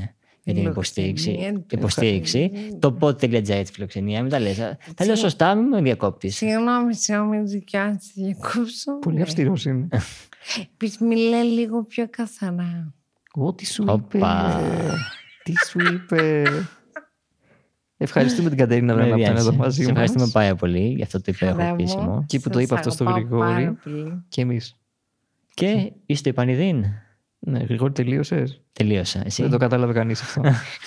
υποστήριξη. Το pod.gr τη φιλοξενία. Μην τα λες. Θα λέω σωστά, μην με διακόπτεις. Συγγνώμη, δικιά τη διακόψω. Πολύ αυστηρός είναι. Επίσης, μιλάει λίγο πιο καθαρά. Τι σου είπε. Τι σου είπε. Ευχαριστούμε την Κατερίνα που είναι εδώ μαζί μας. Ευχαριστούμε πάρα πολύ για αυτό το υπέροχο επίσημο. Και που το είπα αυτό στο Γρηγόρη. Και εμείς. Και είστε επανειδήν. Ναι, Γρηγόρη, τελείωσες? Τελείωσα. Εσύ? Δεν το κατάλαβε κανείς αυτό.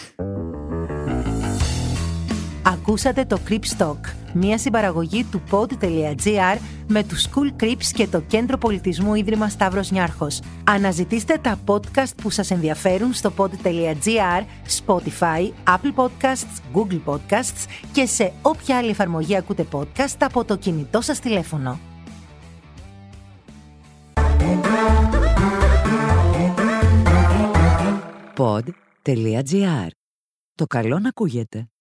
Ακούσατε το Cripstock, μια συμπαραγωγή του pod.gr με τους Cool Crips και το Κέντρο Πολιτισμού Ίδρυμα Σταύρος Νιάρχος. Αναζητήστε τα podcast που σας ενδιαφέρουν στο pod.gr, Spotify, Apple Podcasts, Google Podcasts και σε όποια άλλη εφαρμογή ακούτε podcast από το κινητό σας τηλέφωνο. Pod.gr. Το καλό να ακούγεται.